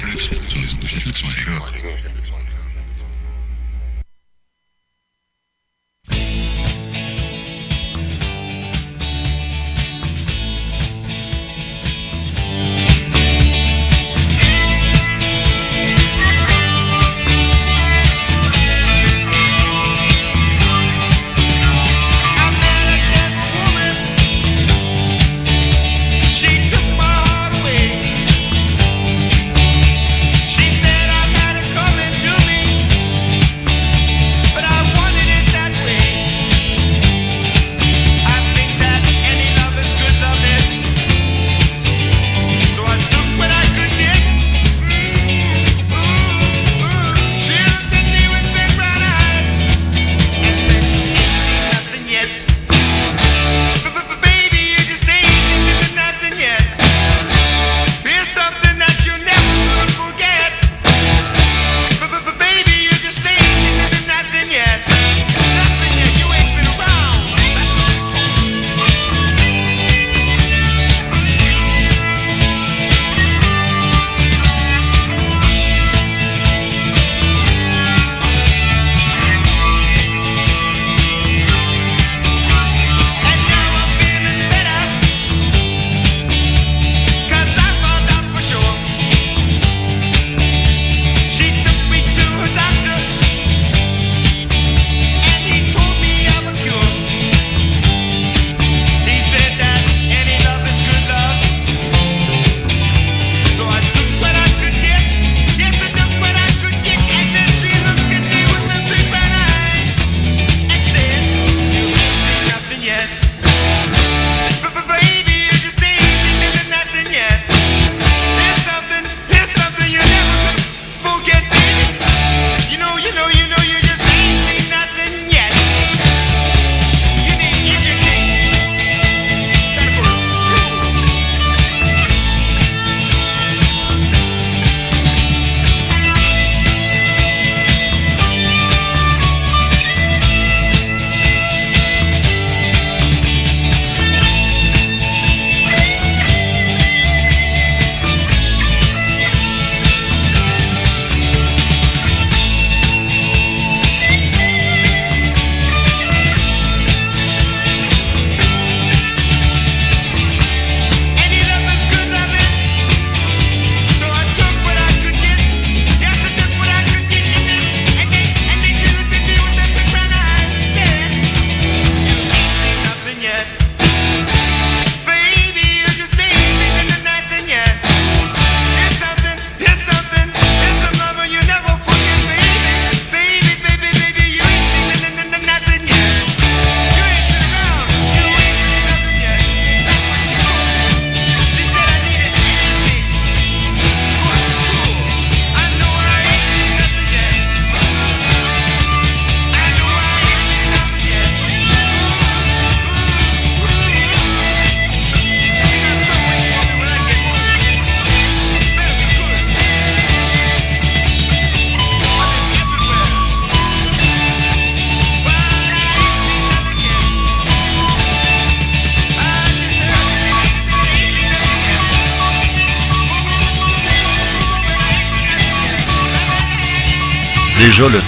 Déjà le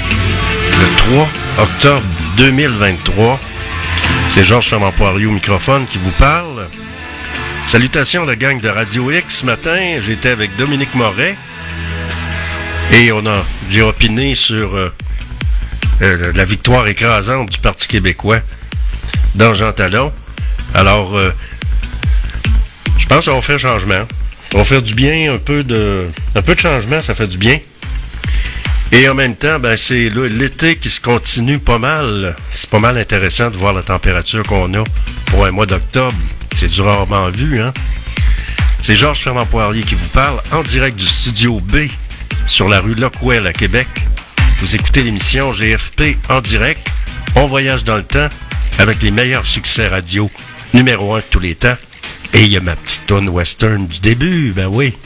3 octobre 2023. C'est Georges Fernand-Poirier au microphone qui vous parle. Salutations la gang de Radio X. Ce matin, j'étais avec Dominique Moret et j'ai opiné sur la victoire écrasante du Parti québécois dans Jean Talon. Alors, je pense qu'on va faire changement. On va faire du bien, un peu de changement, ça fait du bien. Et en même temps, ben c'est l'été qui se continue pas mal. C'est pas mal intéressant de voir la température qu'on a pour un mois d'octobre. C'est du rarement vu, hein? C'est Georges Fernand Poirier qui vous parle en direct du Studio B sur la rue Lockwell à Québec. Vous écoutez l'émission GFP en direct. On voyage dans le temps avec les meilleurs succès radio numéro 1 de tous les temps. Et il y a ma petite toune western du début, ben oui.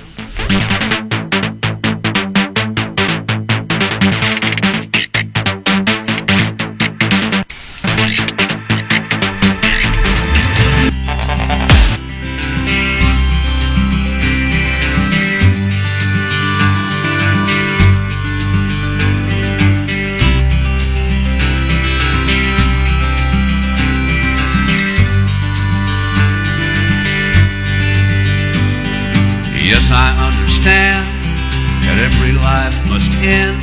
Yes, I understand that every life must end.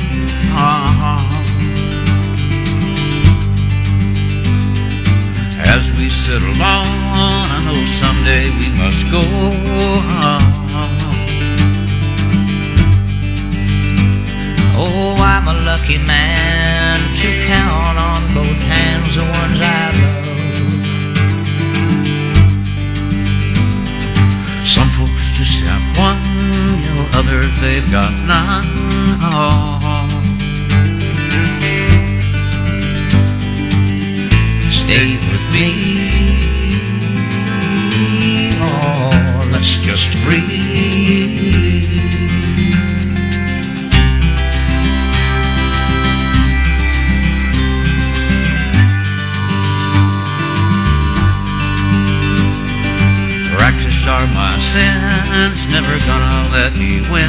As we sit alone, I know someday we must go. Oh, I'm a lucky man to count on both hands the ones I love. Some folks just have one, you know, others they've got none. Stay with me, oh, let's just breathe. Practiced are my sins, never gonna let me win.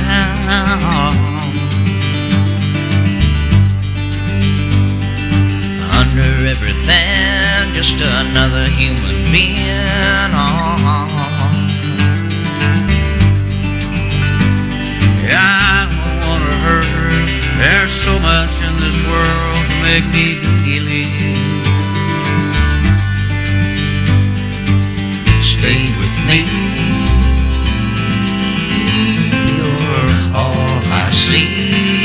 Under everything, just another human being. Yeah, I don't wanna hurt her. There's so much in this world to make me believe. Stay with me, you're all I see.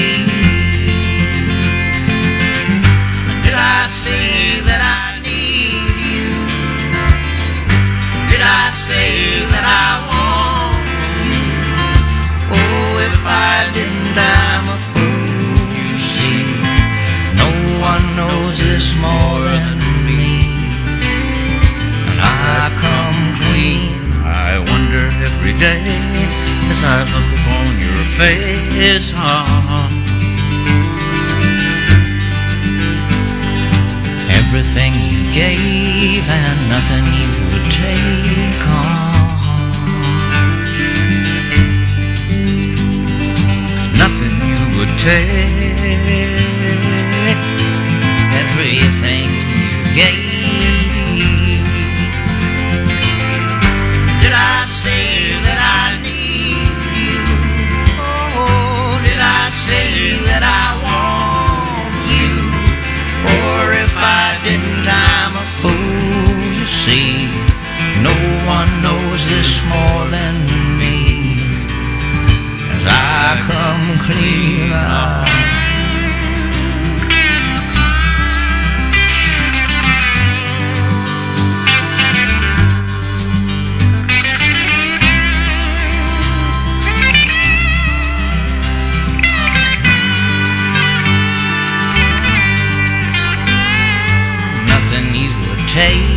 Did I say that I need you? Did I say that I want you? Oh, if I didn't, I'm a fool, you see. No one knows this more than me. And I come clean. I wonder every day as I look upon your face. Everything you gave and nothing you would take on. Nothing you would take. Everything you gave. Did I say that I need you? Oh, did I say that I want you? Or if I didn't, I'm a fool, you see. No one knows this more than me. As I come clean out. Take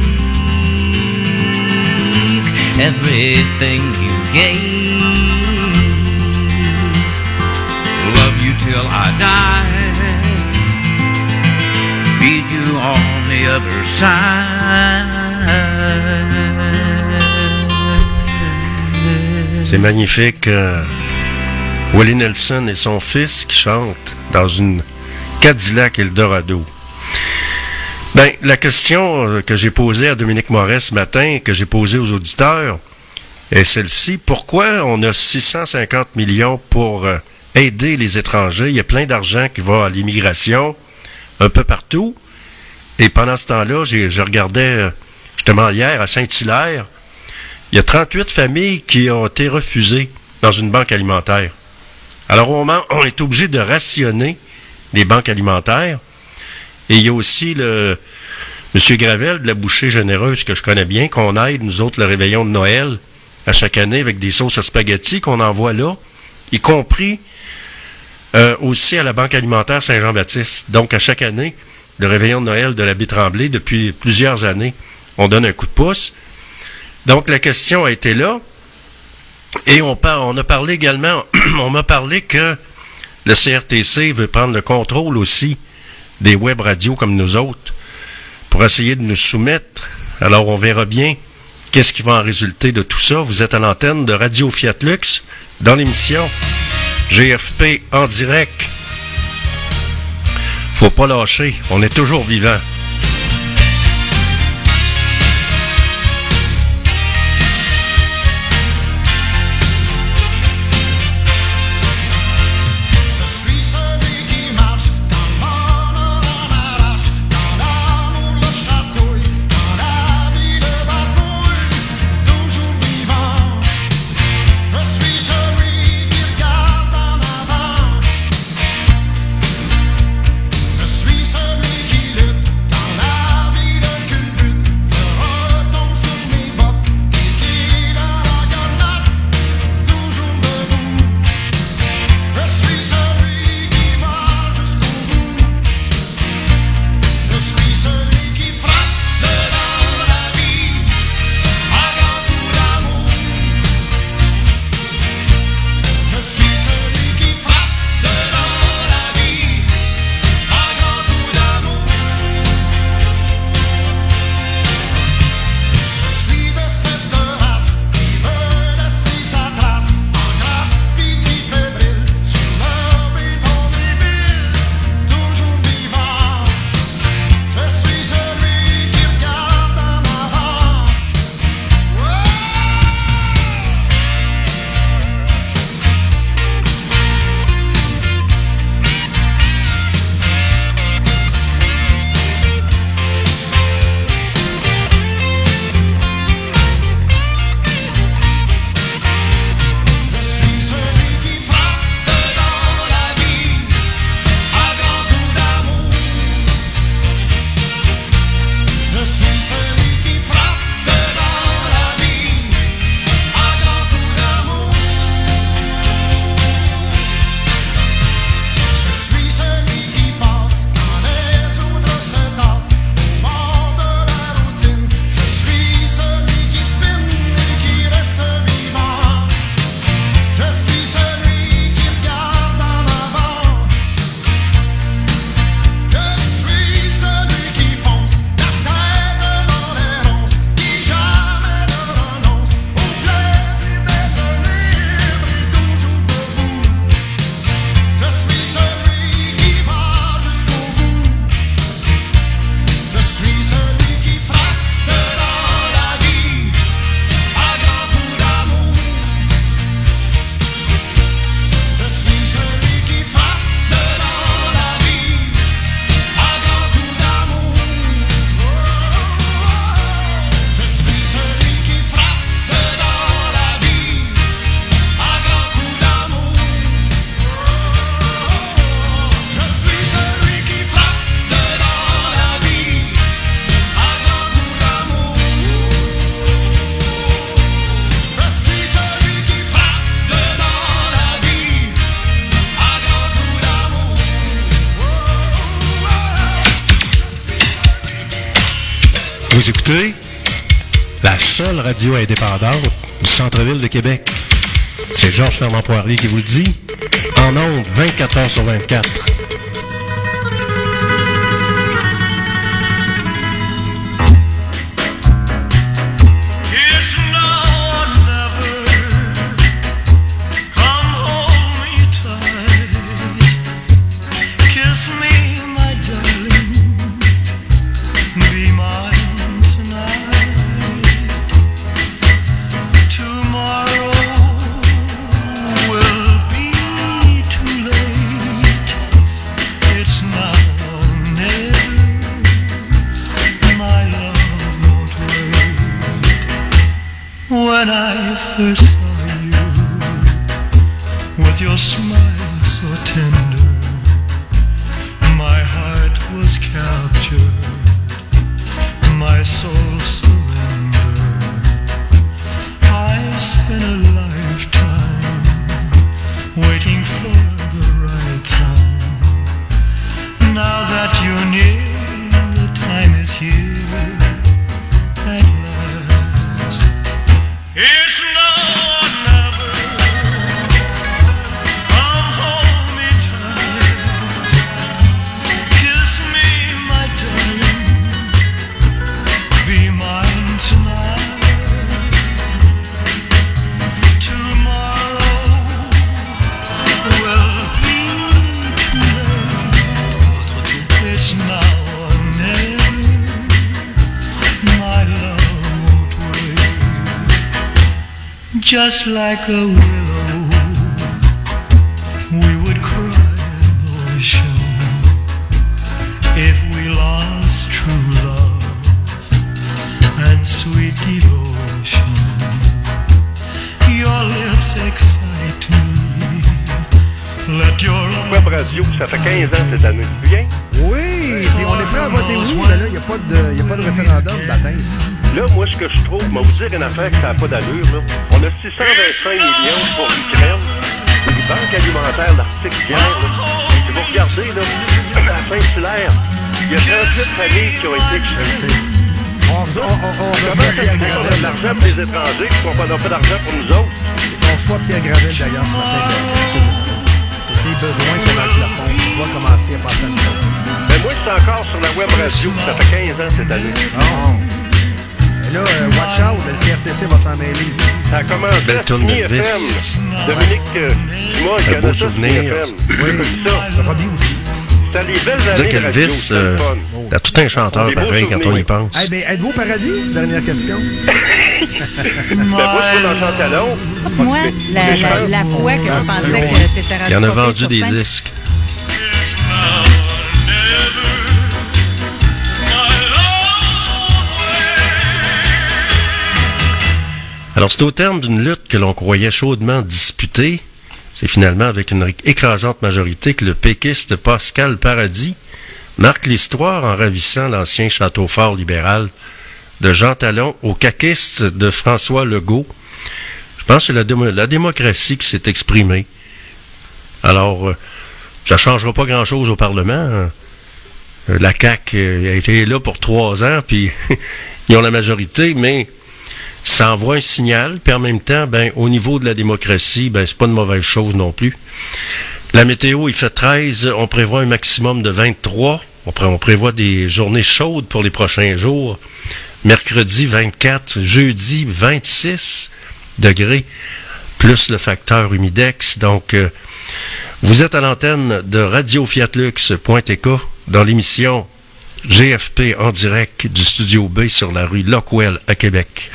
everything you gave. Love you till I die. Meet you on the other side. C'est magnifique. Willie Nelson et son fils qui chantent dans une Cadillac Eldorado. Ben, la question que j'ai posée à Dominique Moret ce matin, que j'ai posée aux auditeurs, est celle-ci. Pourquoi on a 650 millions pour aider les étrangers? Il y a plein d'argent qui va à l'immigration, un peu partout. Et pendant ce temps-là, je regardais justement hier à Saint-Hilaire, il y a 38 familles qui ont été refusées dans une banque alimentaire. Alors, on est obligé de rationner les banques alimentaires. Et il y a aussi M. Gravel de la Bouchée Généreuse, que je connais bien, qu'on aide, nous autres, le réveillon de Noël, à chaque année, avec des sauces à spaghetti qu'on envoie là, y compris aussi à la Banque alimentaire Saint-Jean-Baptiste. Donc, à chaque année, le réveillon de Noël de la Baie-Tremblay, depuis plusieurs années, on donne un coup de pouce. Donc, la question a été là. Et on a parlé également, on m'a parlé que le CRTC veut prendre le contrôle aussi des web radios comme nous autres pour essayer de nous soumettre. Alors, on verra bien qu'est-ce qui va en résulter de tout ça. Vous êtes à l'antenne de Radio Fiat Lux dans l'émission GFP en direct. Faut pas lâcher, on est toujours vivant. Vous écoutez la seule radio indépendante du centre-ville de Québec. C'est Georges Fernand Poirier qui vous le dit. En ondes, 24 heures sur 24. It's now or never. My love won't wait. first saw you, with your smile so tender, my heart was captured, my soul surrendered. I spent a lifetime waiting for the right time. Now that you're near, the time is here at last. It's now or never. Come hold me tight, kiss me, my darling, be mine tonight. Tomorrow will be too late. It's now or never. My love won't wait. Just like a willow, we would cry an ocean if we lost true love and sweet devotion. Your lips excite me. Let your Web Radio, ça fait 15 ans cette année. Tu viens? Oui, puis on est prêt à voter oui, mais là, il n'y a pas de référendum baptême ici. Là, moi, ce que je trouve, je vais vous dire une affaire que ça n'a pas d'allure. Là. On a 625 millions pour l'Ukraine. Les banques alimentaires, l'article hier, là. Si vous regardez, là, à la Saint-Hilaire, il y a 38 familles qui ont été expulsées. On reçoit Pierre Gravel. On a de l'argent pour les étrangers qui n'ont pas d'argent pour nous autres. On reçoit Pierre Gravel d'ailleurs ce matin. Ses besoins sont dans le plafond. On va commencer à passer à nous. Mais moi, je suis encore sur la web radio. Ça fait 15 ans cette année. Oh. Et là, watch out, le CRTC va s'en mêler. Ça a commencé belle tourne de FM. vis. Dominique Dumont, il un beau connaît ça, souvenir. FM. Oui, Robbie aussi. C'était les belles Dire années de radio. qu'Elvis, C'était le fun. t'as tout un chanteur Des beaux pareil quand on y souvenirs. pense. Eh bien, êtes-vous au paradis? Dernière question. Ben, moi, je suis dans Chantalon. Moi, la fois que tu pensais que t'étais rendu Il en a pas pire vendu sur des scène. disques. Alors, c'est au terme d'une lutte que l'on croyait chaudement disputée. C'est finalement avec une écrasante majorité que le péquiste Pascal Paradis marque l'histoire en ravissant l'ancien château fort libéral de Jean Talon au caquiste de François Legault. Je pense que c'est la démocratie qui s'est exprimée. Alors, ça ne changera pas grand-chose au Parlement. La CAQ a été là pour 3 ans, puis ils ont la majorité, mais ça envoie un signal, puis en même temps, au niveau de la démocratie, c'est pas une mauvaise chose non plus. La météo, il fait 13, on prévoit un maximum de 23. On prévoit des journées chaudes pour les prochains jours. Mercredi, 24, jeudi, 26 degrés, plus le facteur humidex. Donc, vous êtes à l'antenne de Radio-Fiat-Lux.tk dans l'émission GFP en direct du Studio B sur la rue Lockwell à Québec.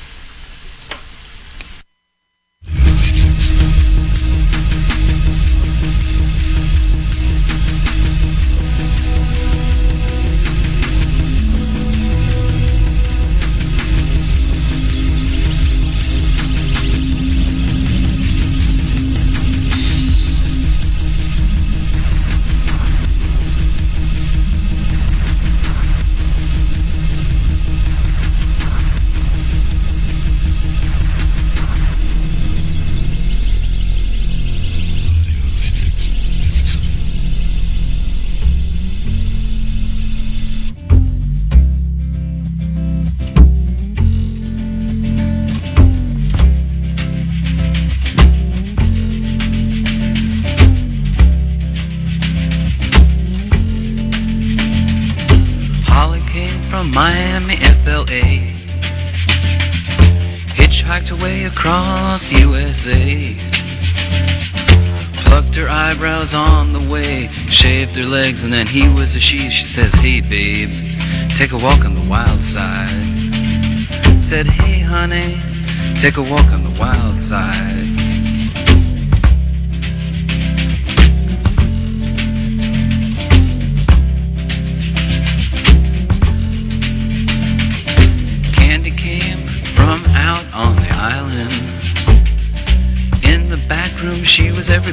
Miami, FLA, hitchhiked away across USA, plucked her eyebrows on the way, shaved her legs, and then he was a she. She says, hey babe, take a walk on the wild side. Said, hey honey, take a walk on the wild side. Candy came from out on the island,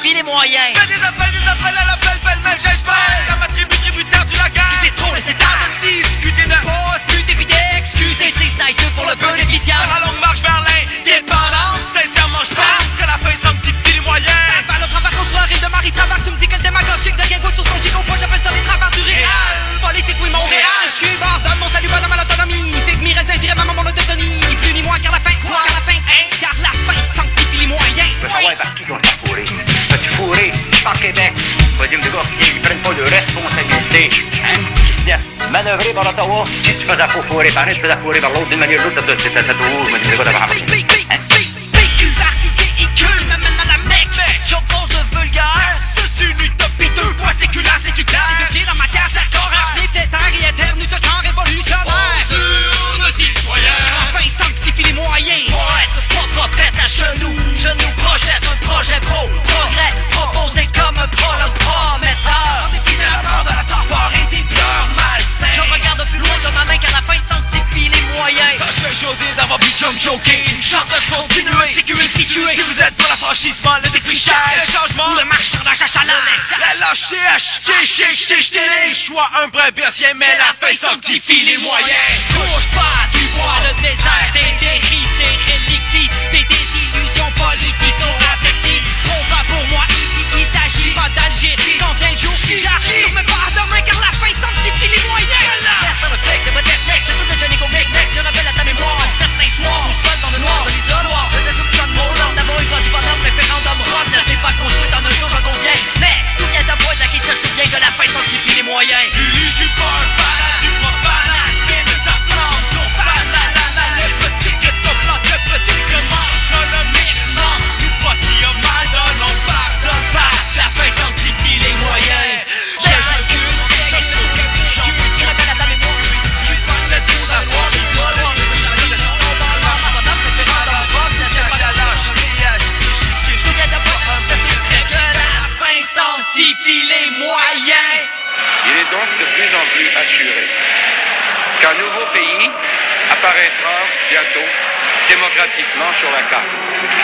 sanctifie les moyens. Fais des appels à l'appel, pêle-mêle, j'espère. Dans ma tribu tributaire du lagar. C'est trop laissé tard. Discuter de pause, but et puis d'excuses. Et c'est ça, pour le peu d'efficience. La longue marche vers l'indépendance. Sincèrement, je pense que la fin sanctifie les moyens. Par le travail qu'on se arrive de Marie Travac, tu me dis qu'elle démagogique de rien sur son gigot. Moi j'appelle ça les travaux du réel. Politique, oui, Montréal. Je suis mort, donne mon salut, bonhomme à l'autonomie. Fait que mes raisins, j'irai maman mon autonomie. Ni plus ni moins car la fin, car la fin sanctifie les moyens. Je veux savoir par qui qu'on t'a fourré. T'as-tu fourré? Je suis en Québec. Pas dire de gars qui prennent pas de responsabilité. Hein? Qui se laissent manœuvrer par Ottawa. Si tu fais la faux fourré par un, tu fais la fourré par l'autre. D'une manière ou l'autre, t'as toujours, je me dis de quoi t'as rapport. Véhicule, parti, véhicule, m'amène à la Mecque. J'oppose le vulgaire. C'est une utopie, 2 fois séculaire, c'est du clair. Les deux pieds dans ma terre, c'est correct. Je n'ai fait terre et éternue ce camp révolutionnaire. Sur le citoyen. Enfin, sanctifie les moyens. Poète, pas prête à genoux. Je nous projette un projet pro. Progrès, proposé comme un prologue prometteur. En dépit de la peur de la torpeur et des pleurs malsains. Je regarde plus loin de ma main car la fin sanctifie les moyens. Tâche de joder d'avoir bu comme joker. Chante de continuer, sécurité située. Si vous êtes pour l'affranchissement, le défrichage, le changement, le marchandage achalant. La lâcheté, acheter les choix, un vrai bercier, mais la fin sanctifie les moyens. Touche pas, tu vois le désert, des dérives, des relictifs, des désillusions politico-affectives. Trop va pour moi ici, il s'agit pas d'Algérie. Quand vient le jour, j'arrive, mais pas demain car la fin sanctifie les moyens. Laisse faire le fake, de votre mec, c'est tout que je n'ai qu'au mec, je rappelle à ta mémoire. Certains soirs, où seul dans le noir de l'isoloir, de la soupçon de mon ordre d'avoir eu du bonhomme, référendum rock ne s'est pas construit en un jour, j'en conviens. Mais tout vient d'un point qui se souvient de la fin sanctifie les moyens. Illusion pas un fanat, tu prends fanat, viens de ta flamme, ton fanat, le petit que t'as planté, le petit que mange économiquement. Nous bâtis mal de non pardonne pas, la fin sanctifie les moyens. J'ai un cul, je rappelle à ta mémoire. Tu sens le tour d'avoir des soirs, sanctifie les moyens. Il est donc de plus en plus assuré qu'un nouveau pays apparaîtra bientôt démocratiquement sur la carte.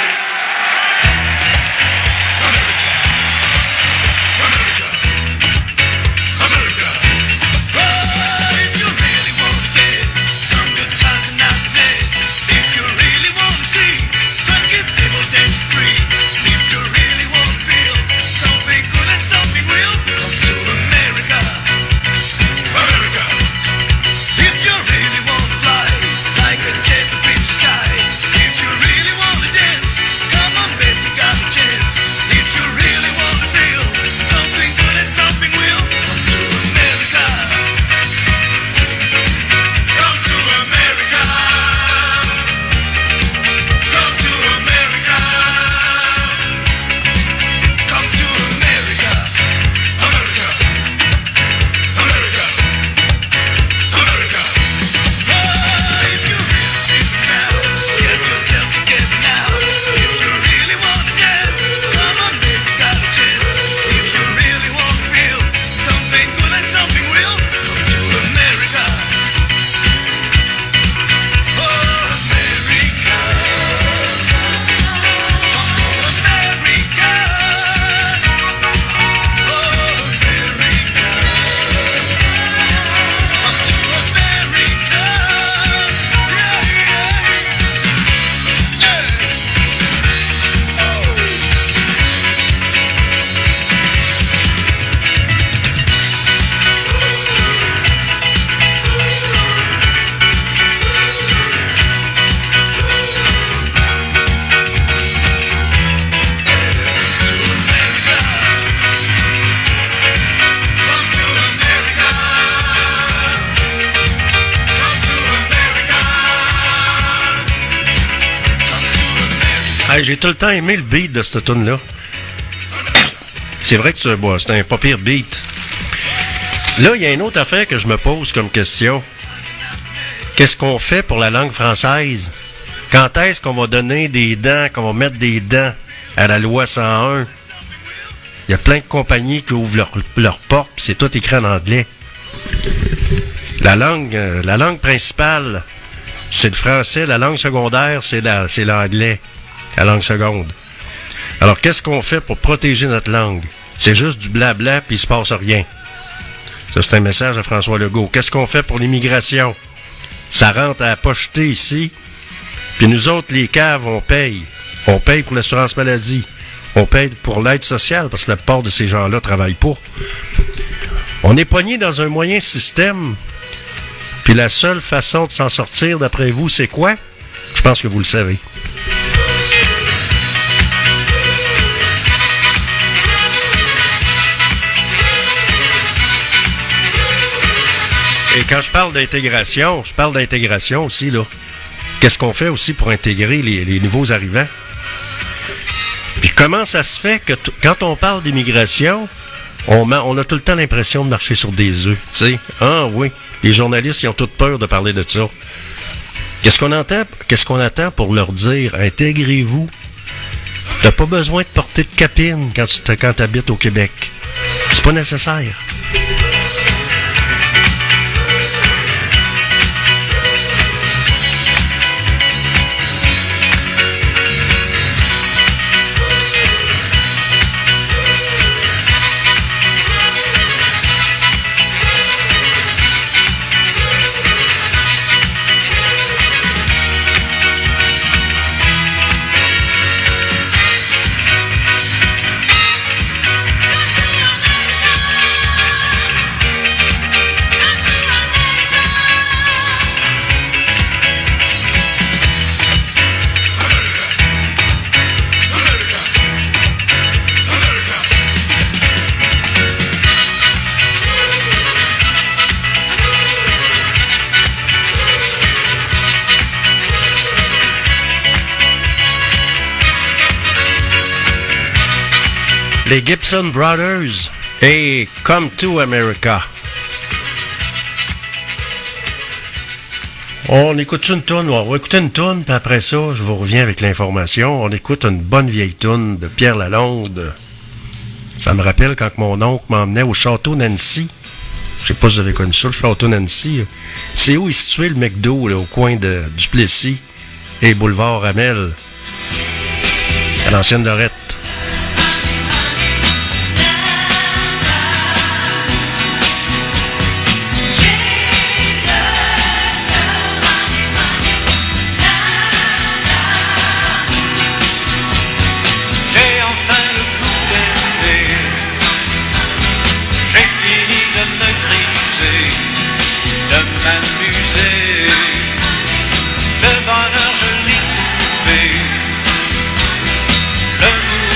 Hey, j'ai tout le temps aimé le beat de cette tune-là. C'est vrai que c'est un pas pire beat. Là, il y a une autre affaire que je me pose comme question. Qu'est-ce qu'on fait pour la langue française? Quand est-ce qu'on va donner des dents, qu'on va mettre des dents à la loi 101? Il y a plein de compagnies qui ouvrent leurs portes, puis c'est tout écrit en anglais. La langue principale, c'est le français. La langue secondaire, c'est l'anglais. La langue seconde. Alors, qu'est-ce qu'on fait pour protéger notre langue? C'est juste du blabla, puis il se passe rien. Ça, c'est un message à François Legault. Qu'est-ce qu'on fait pour l'immigration? Ça rentre à la pochetée ici, puis nous autres, les caves, on paye. On paye pour l'assurance maladie. On paye pour l'aide sociale, parce que la plupart de ces gens-là travaillent pas. On est pogné dans un moyen système, puis la seule façon de s'en sortir, d'après vous, c'est quoi? Je pense que vous le savez. Et quand je parle d'intégration aussi, là. Qu'est-ce qu'on fait aussi pour intégrer les nouveaux arrivants? Puis comment ça se fait que quand on parle d'immigration, on a tout le temps l'impression de marcher sur des œufs, tu sais? Ah oui, les journalistes, ils ont toute peur de parler de ça. Qu'est-ce qu'on attend pour leur dire, intégrez-vous? T'as pas besoin de porter de capine quand tu habites au Québec. C'est pas nécessaire. Les Gibson Brothers et Come to America. On écoute une toune, on va écouter une toune, puis après ça, je vous reviens avec l'information. On écoute une bonne vieille toune de Pierre Lalonde. Ça me rappelle quand mon oncle m'emmenait au Château Nancy. Je sais pas si vous avez connu ça, le Château Nancy. C'est où est situé le McDo, là, au coin de Duplessis et boulevard Hamel, à l'ancienne Lorette. Le bonheur je l'ai trouvé. Le jour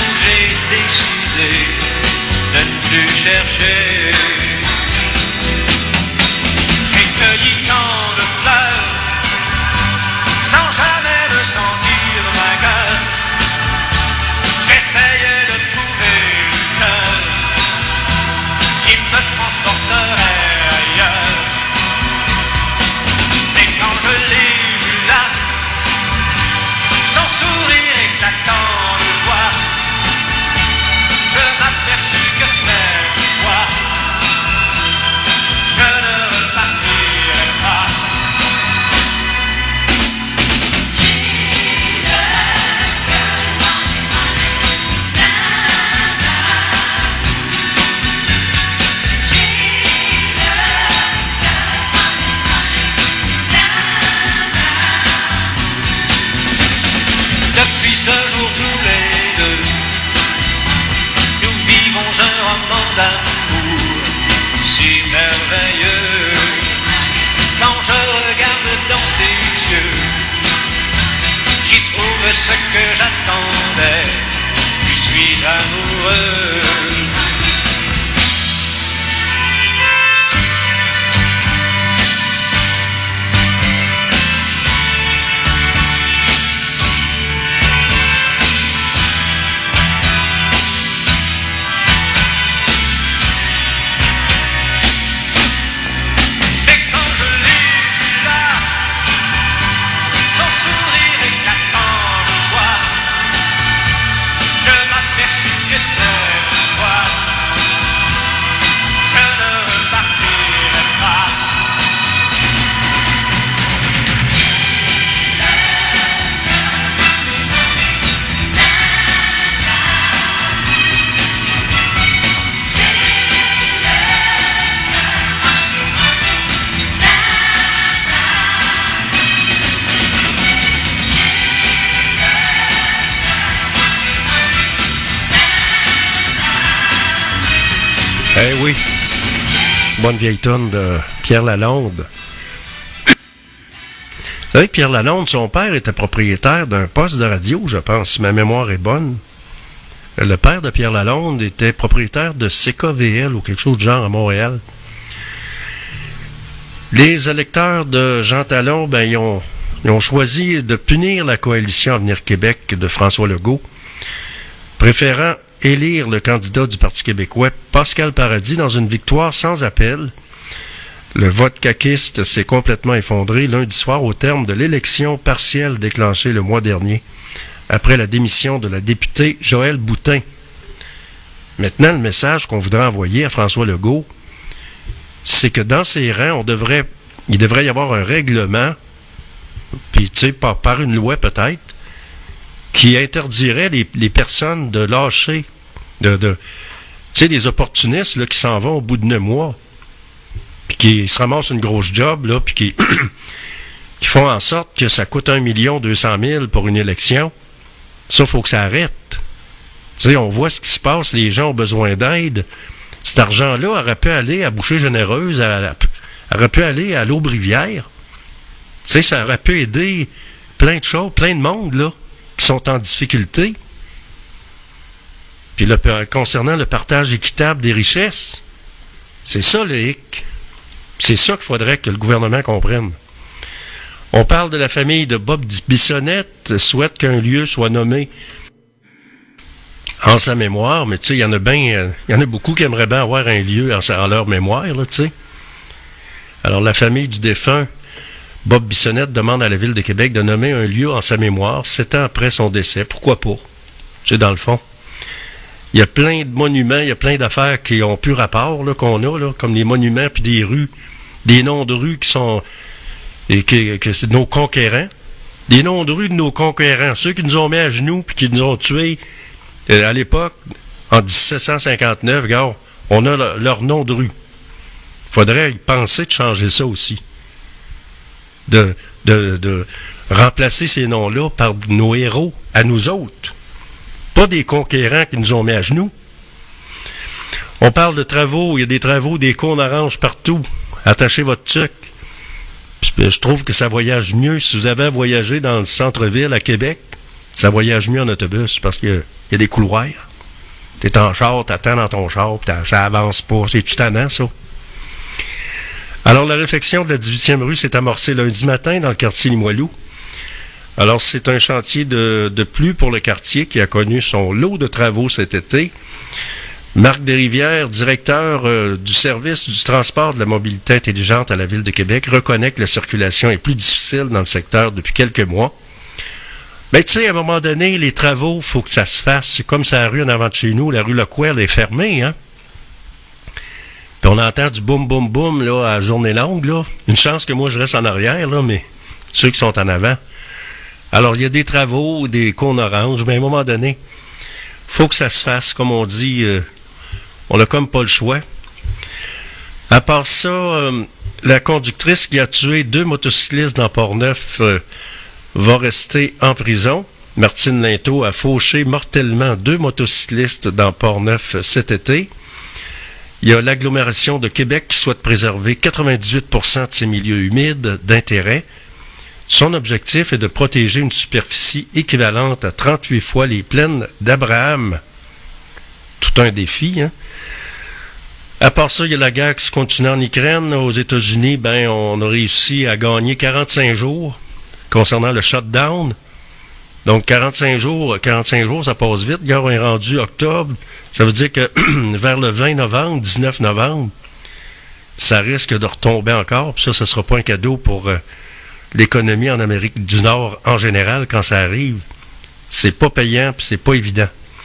bonne vieille tonne de Pierre Lalonde. Vous savez que Pierre Lalonde, son père était propriétaire d'un poste de radio, je pense, si ma mémoire est bonne. Le père de Pierre Lalonde était propriétaire de CKVL ou quelque chose de genre à Montréal. Les électeurs de Jean Talon, ben, ils ont choisi de punir la coalition Avenir Québec de François Legault, préférant élire le candidat du Parti québécois, Pascal Paradis, dans une victoire sans appel. Le vote caquiste s'est complètement effondré lundi soir au terme de l'élection partielle déclenchée le mois dernier, après la démission de la députée Joëlle Boutin. Maintenant, le message qu'on voudrait envoyer à François Legault, c'est que dans ses rangs, il devrait y avoir un règlement, puis tu sais, par une loi peut-être, qui interdirait les personnes de lâcher, tu sais, des opportunistes là, qui s'en vont au bout de 9 mois, puis qui se ramassent une grosse job, là, puis qui font en sorte que ça coûte 1 200 000 pour une élection. Ça, il faut que ça arrête. Tu sais, on voit ce qui se passe, les gens ont besoin d'aide. Cet argent-là aurait pu aller à Boucher Généreuse, aurait pu aller à l'Aubrivière. Tu sais, ça aurait pu aider plein de choses, plein de monde, là, qui sont en difficulté. Puis concernant le partage équitable des richesses, c'est ça le hic. C'est ça qu'il faudrait que le gouvernement comprenne. On parle de la famille de Bob Bissonnette, souhaite qu'un lieu soit nommé en sa mémoire, mais tu sais, il y en a beaucoup qui aimeraient bien avoir un lieu en leur mémoire, là, tu sais. Alors, la famille du défunt Bob Bissonnette demande à la Ville de Québec de nommer un lieu en sa mémoire 7 ans après son décès. Pourquoi pas? C'est dans le fond. Il y a plein de monuments, il y a plein d'affaires qui ont plus rapport, là, qu'on a, là, comme les monuments puis des rues, des noms de rues qui sont que c'est de nos conquérants. Des noms de rues de nos conquérants. Ceux qui nous ont mis à genoux puis qui nous ont tués à l'époque, en 1759, regarde, on a leur nom de rue. Il faudrait y penser de changer ça aussi. De remplacer ces noms-là par nos héros, à nous autres. Pas des conquérants qui nous ont mis à genoux. On parle de travaux, il y a des travaux, des cônes oranges partout. Attachez votre tuque. Je trouve que ça voyage mieux. Si vous avez à voyager dans le centre-ville à Québec, ça voyage mieux en autobus parce qu'il y a des couloirs. T'es en char, t'attends dans ton char, ça avance pas. C'est-tu tannant, ça? Alors, la réfection de la 18e rue s'est amorcée lundi matin dans le quartier Limoilou. Alors, c'est un chantier de plus pour le quartier qui a connu son lot de travaux cet été. Marc Desrivières, directeur du service du transport de la mobilité intelligente à la Ville de Québec, reconnaît que la circulation est plus difficile dans le secteur depuis quelques mois. Mais tu sais, à un moment donné, les travaux, il faut que ça se fasse. C'est comme ça, la rue en avant de chez nous, la rue Lequel est fermée, hein? Puis on entend du boum, boum, boum, là, à journée longue, là. Une chance que moi, je reste en arrière, là, mais ceux qui sont en avant. Alors, il y a des travaux, des cônes oranges, mais à un moment donné, faut que ça se fasse, comme on dit, on n'a comme pas le choix. À part ça, la conductrice qui a tué 2 motocyclistes dans Port-Neuf va rester en prison. Martine Linteau a fauché mortellement 2 motocyclistes dans Port-Neuf cet été. Il y a l'agglomération de Québec qui souhaite préserver 98% de ses milieux humides d'intérêt. Son objectif est de protéger une superficie équivalente à 38 fois les plaines d'Abraham. Tout un défi, hein? À part ça, il y a la guerre qui se continue en Ukraine. Aux États-Unis, ben, on a réussi à gagner 45 jours concernant le shutdown. Donc, 45 jours, ça passe vite. Hier, on est rendu octobre. Ça veut dire que vers le 20 novembre, 19 novembre, ça risque de retomber encore. Puis ça, ce ne sera pas un cadeau pour l'économie en Amérique du Nord en général quand ça arrive. C'est pas payant, puis c'est pas évident.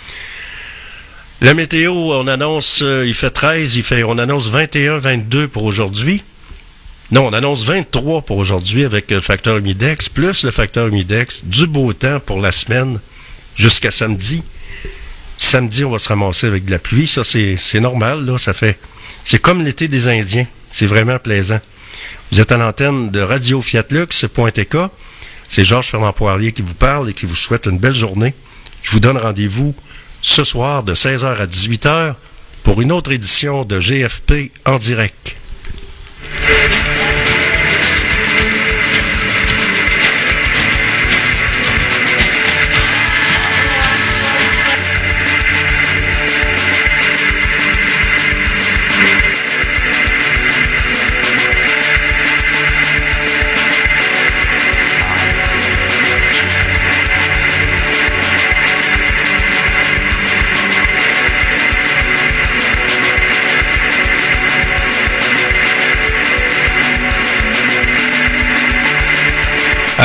La météo, on annonce, il fait 13, on annonce 21, 22 pour aujourd'hui. Non, on annonce 23 pour aujourd'hui avec le facteur humidex, plus le facteur humidex, du beau temps pour la semaine jusqu'à samedi. Samedi, on va se ramasser avec de la pluie. Ça, c'est normal, là. C'est comme l'été des Indiens. C'est vraiment plaisant. Vous êtes à l'antenne de Radio Fiat Lux.tk. C'est Georges Fernand Poirier qui vous parle et qui vous souhaite une belle journée. Je vous donne rendez-vous ce soir de 16h à 18h pour une autre édition de GFP en direct.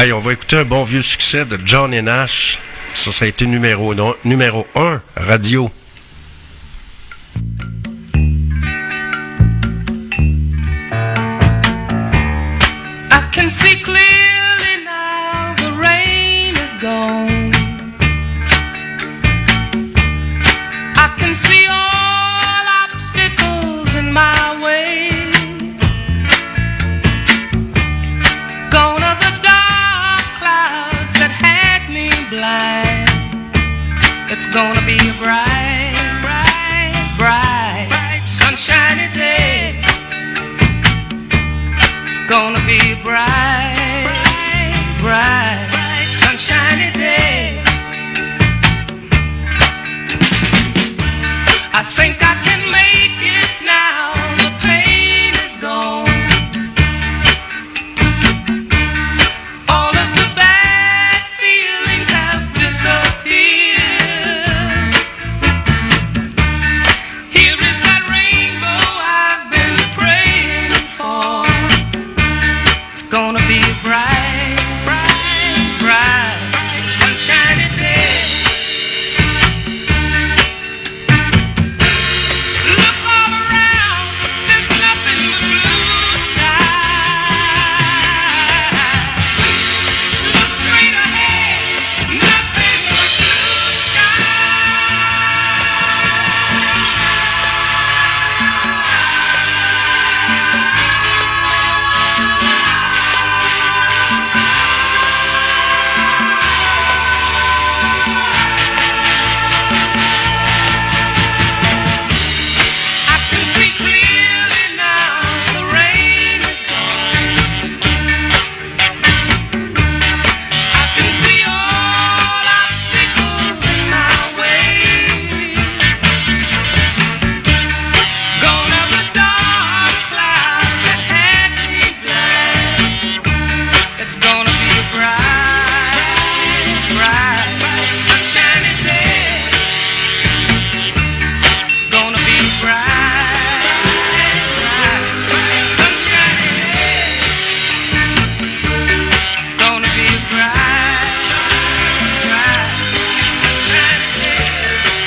Hey, on va écouter un bon vieux succès de John et Nash. Ça a été numéro 1, radio. I can see clearly now the rain is gone. I can see all obstacles in my way. Gone are the dark clouds that had me blind. It's gonna be a bright, bright, bright, sunshiny day. It's gonna be a bright, bright, sunshiny day. I think I can make it now. The pain is gone. All of the bad feelings have disappeared. Here is that rainbow I've been praying for. It's gonna be a bright, bright, bright, sunshiny day. Look all around, there's nothing but blue sky. Look straight ahead, nothing but blue sky. I can see clearly now the rain is gone. I can see all obstacles in my way. Gone are the dark clouds that had me blind. It's gonna be a bright, bright, sunshiny day. It's gonna be a bright, bright, sunshiny day. Gonna be a bright, bright, sunshiny day.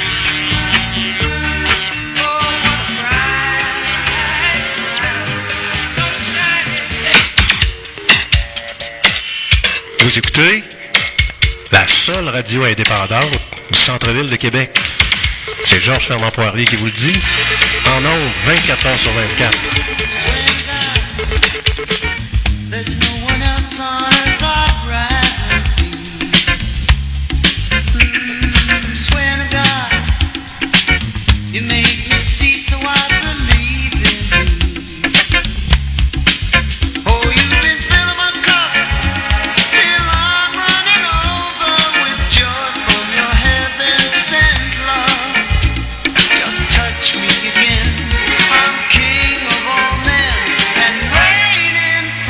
Oh, what a bright, sunshiny day. Vous écoutez la seule radio indépendante du centre-ville de Québec. C'est Georges Fernand Poirier qui vous le dit. En ondes, 24 heures sur 24. There's no one else on earth I'd rather be. Swear to God, you make me see, so I believe in you. Oh, you've been filling my cup till I'm running over with joy from your heaven-sent love. Just touch me again. I'm king of all men and reigning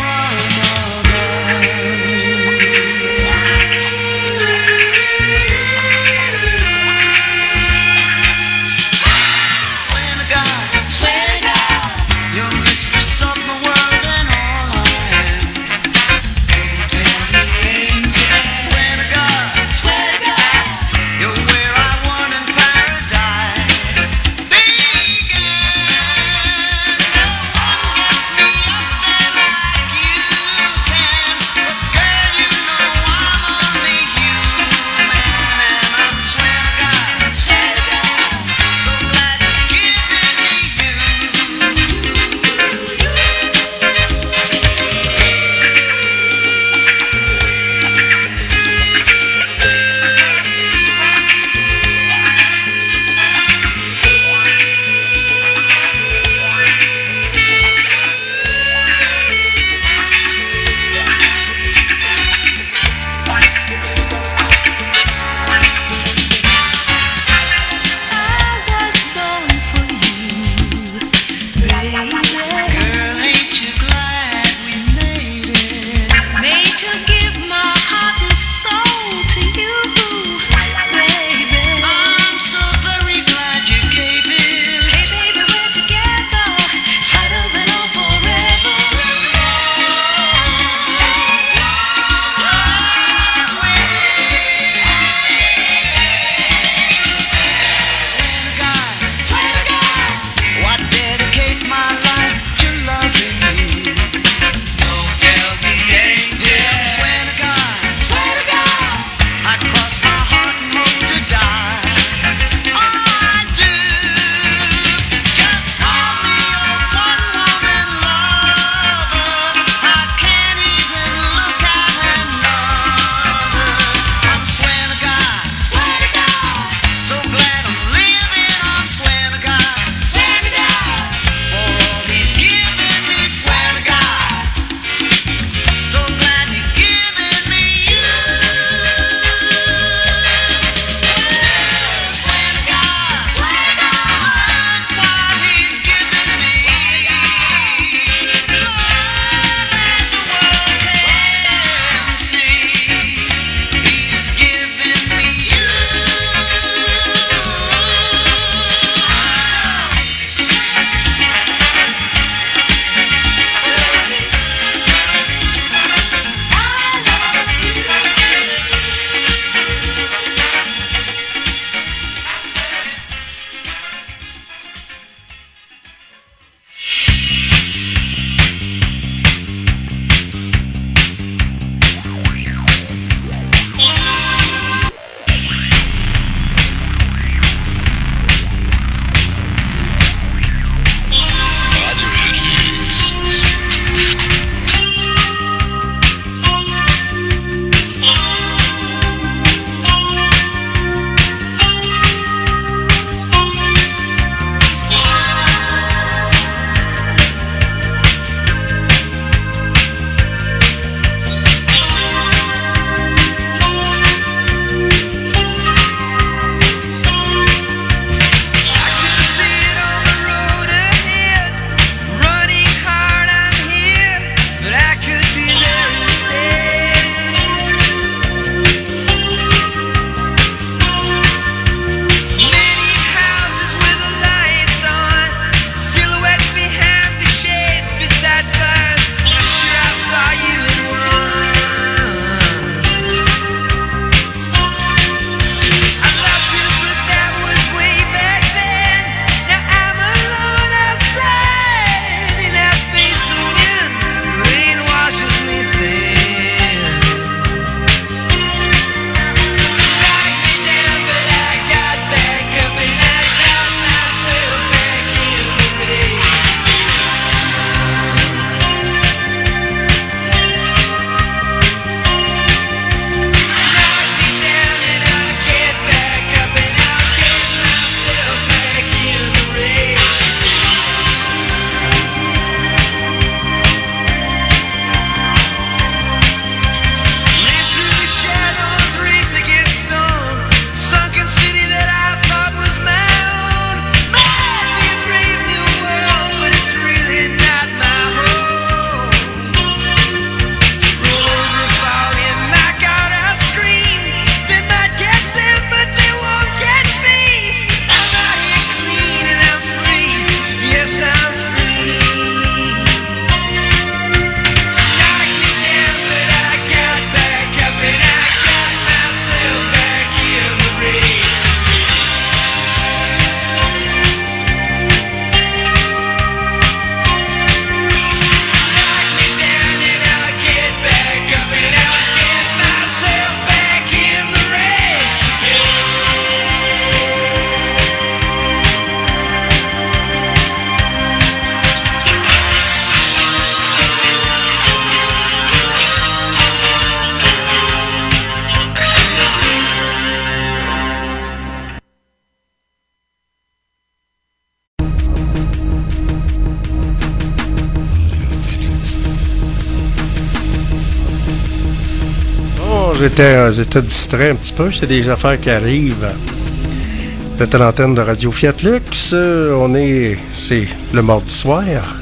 Non, j'étais distrait un petit peu. C'est des affaires qui arrivent. Vous êtes à l'antenne de Radio Fiat Lux. C'est le mardi soir.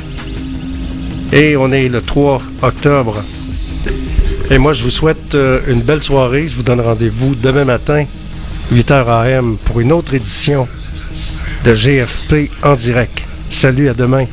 Et on est le 3 octobre. Et moi, je vous souhaite une belle soirée. Je vous donne rendez-vous demain matin, 8h AM, pour une autre édition de GFP en direct. Salut, à demain.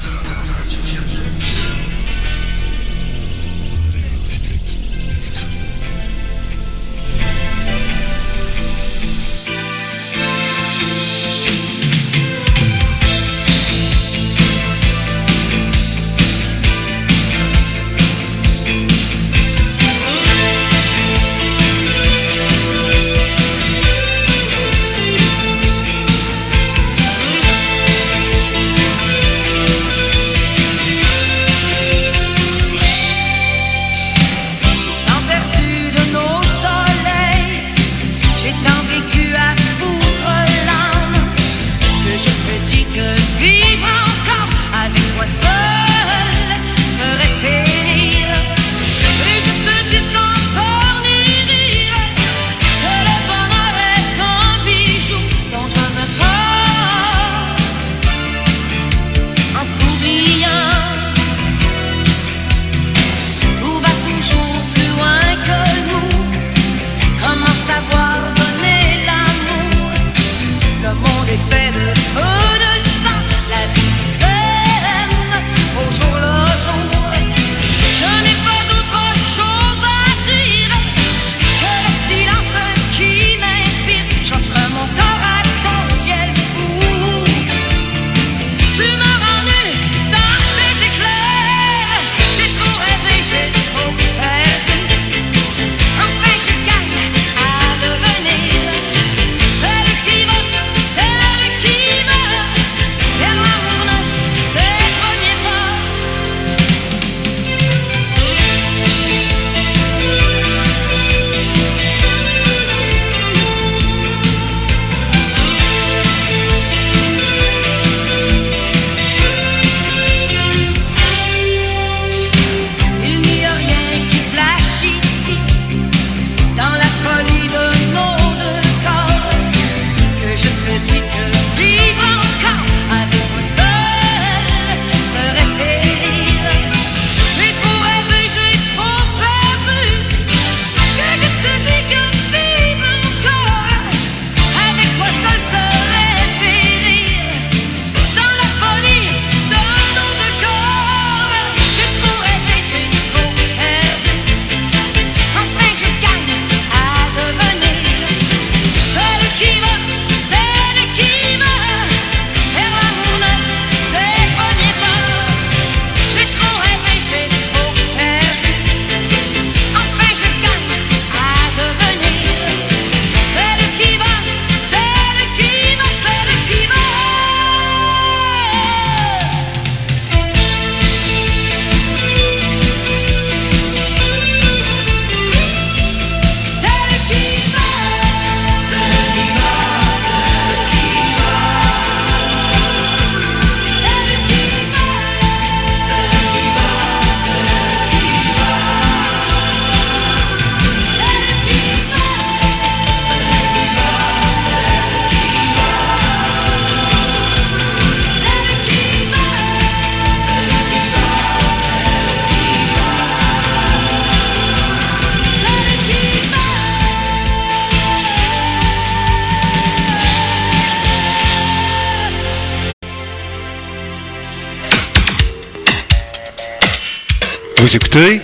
Vous écoutez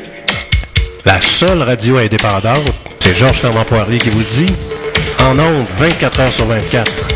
la seule radio indépendante, c'est Georges Fernand Poirier qui vous le dit, en ondes 24 heures sur 24.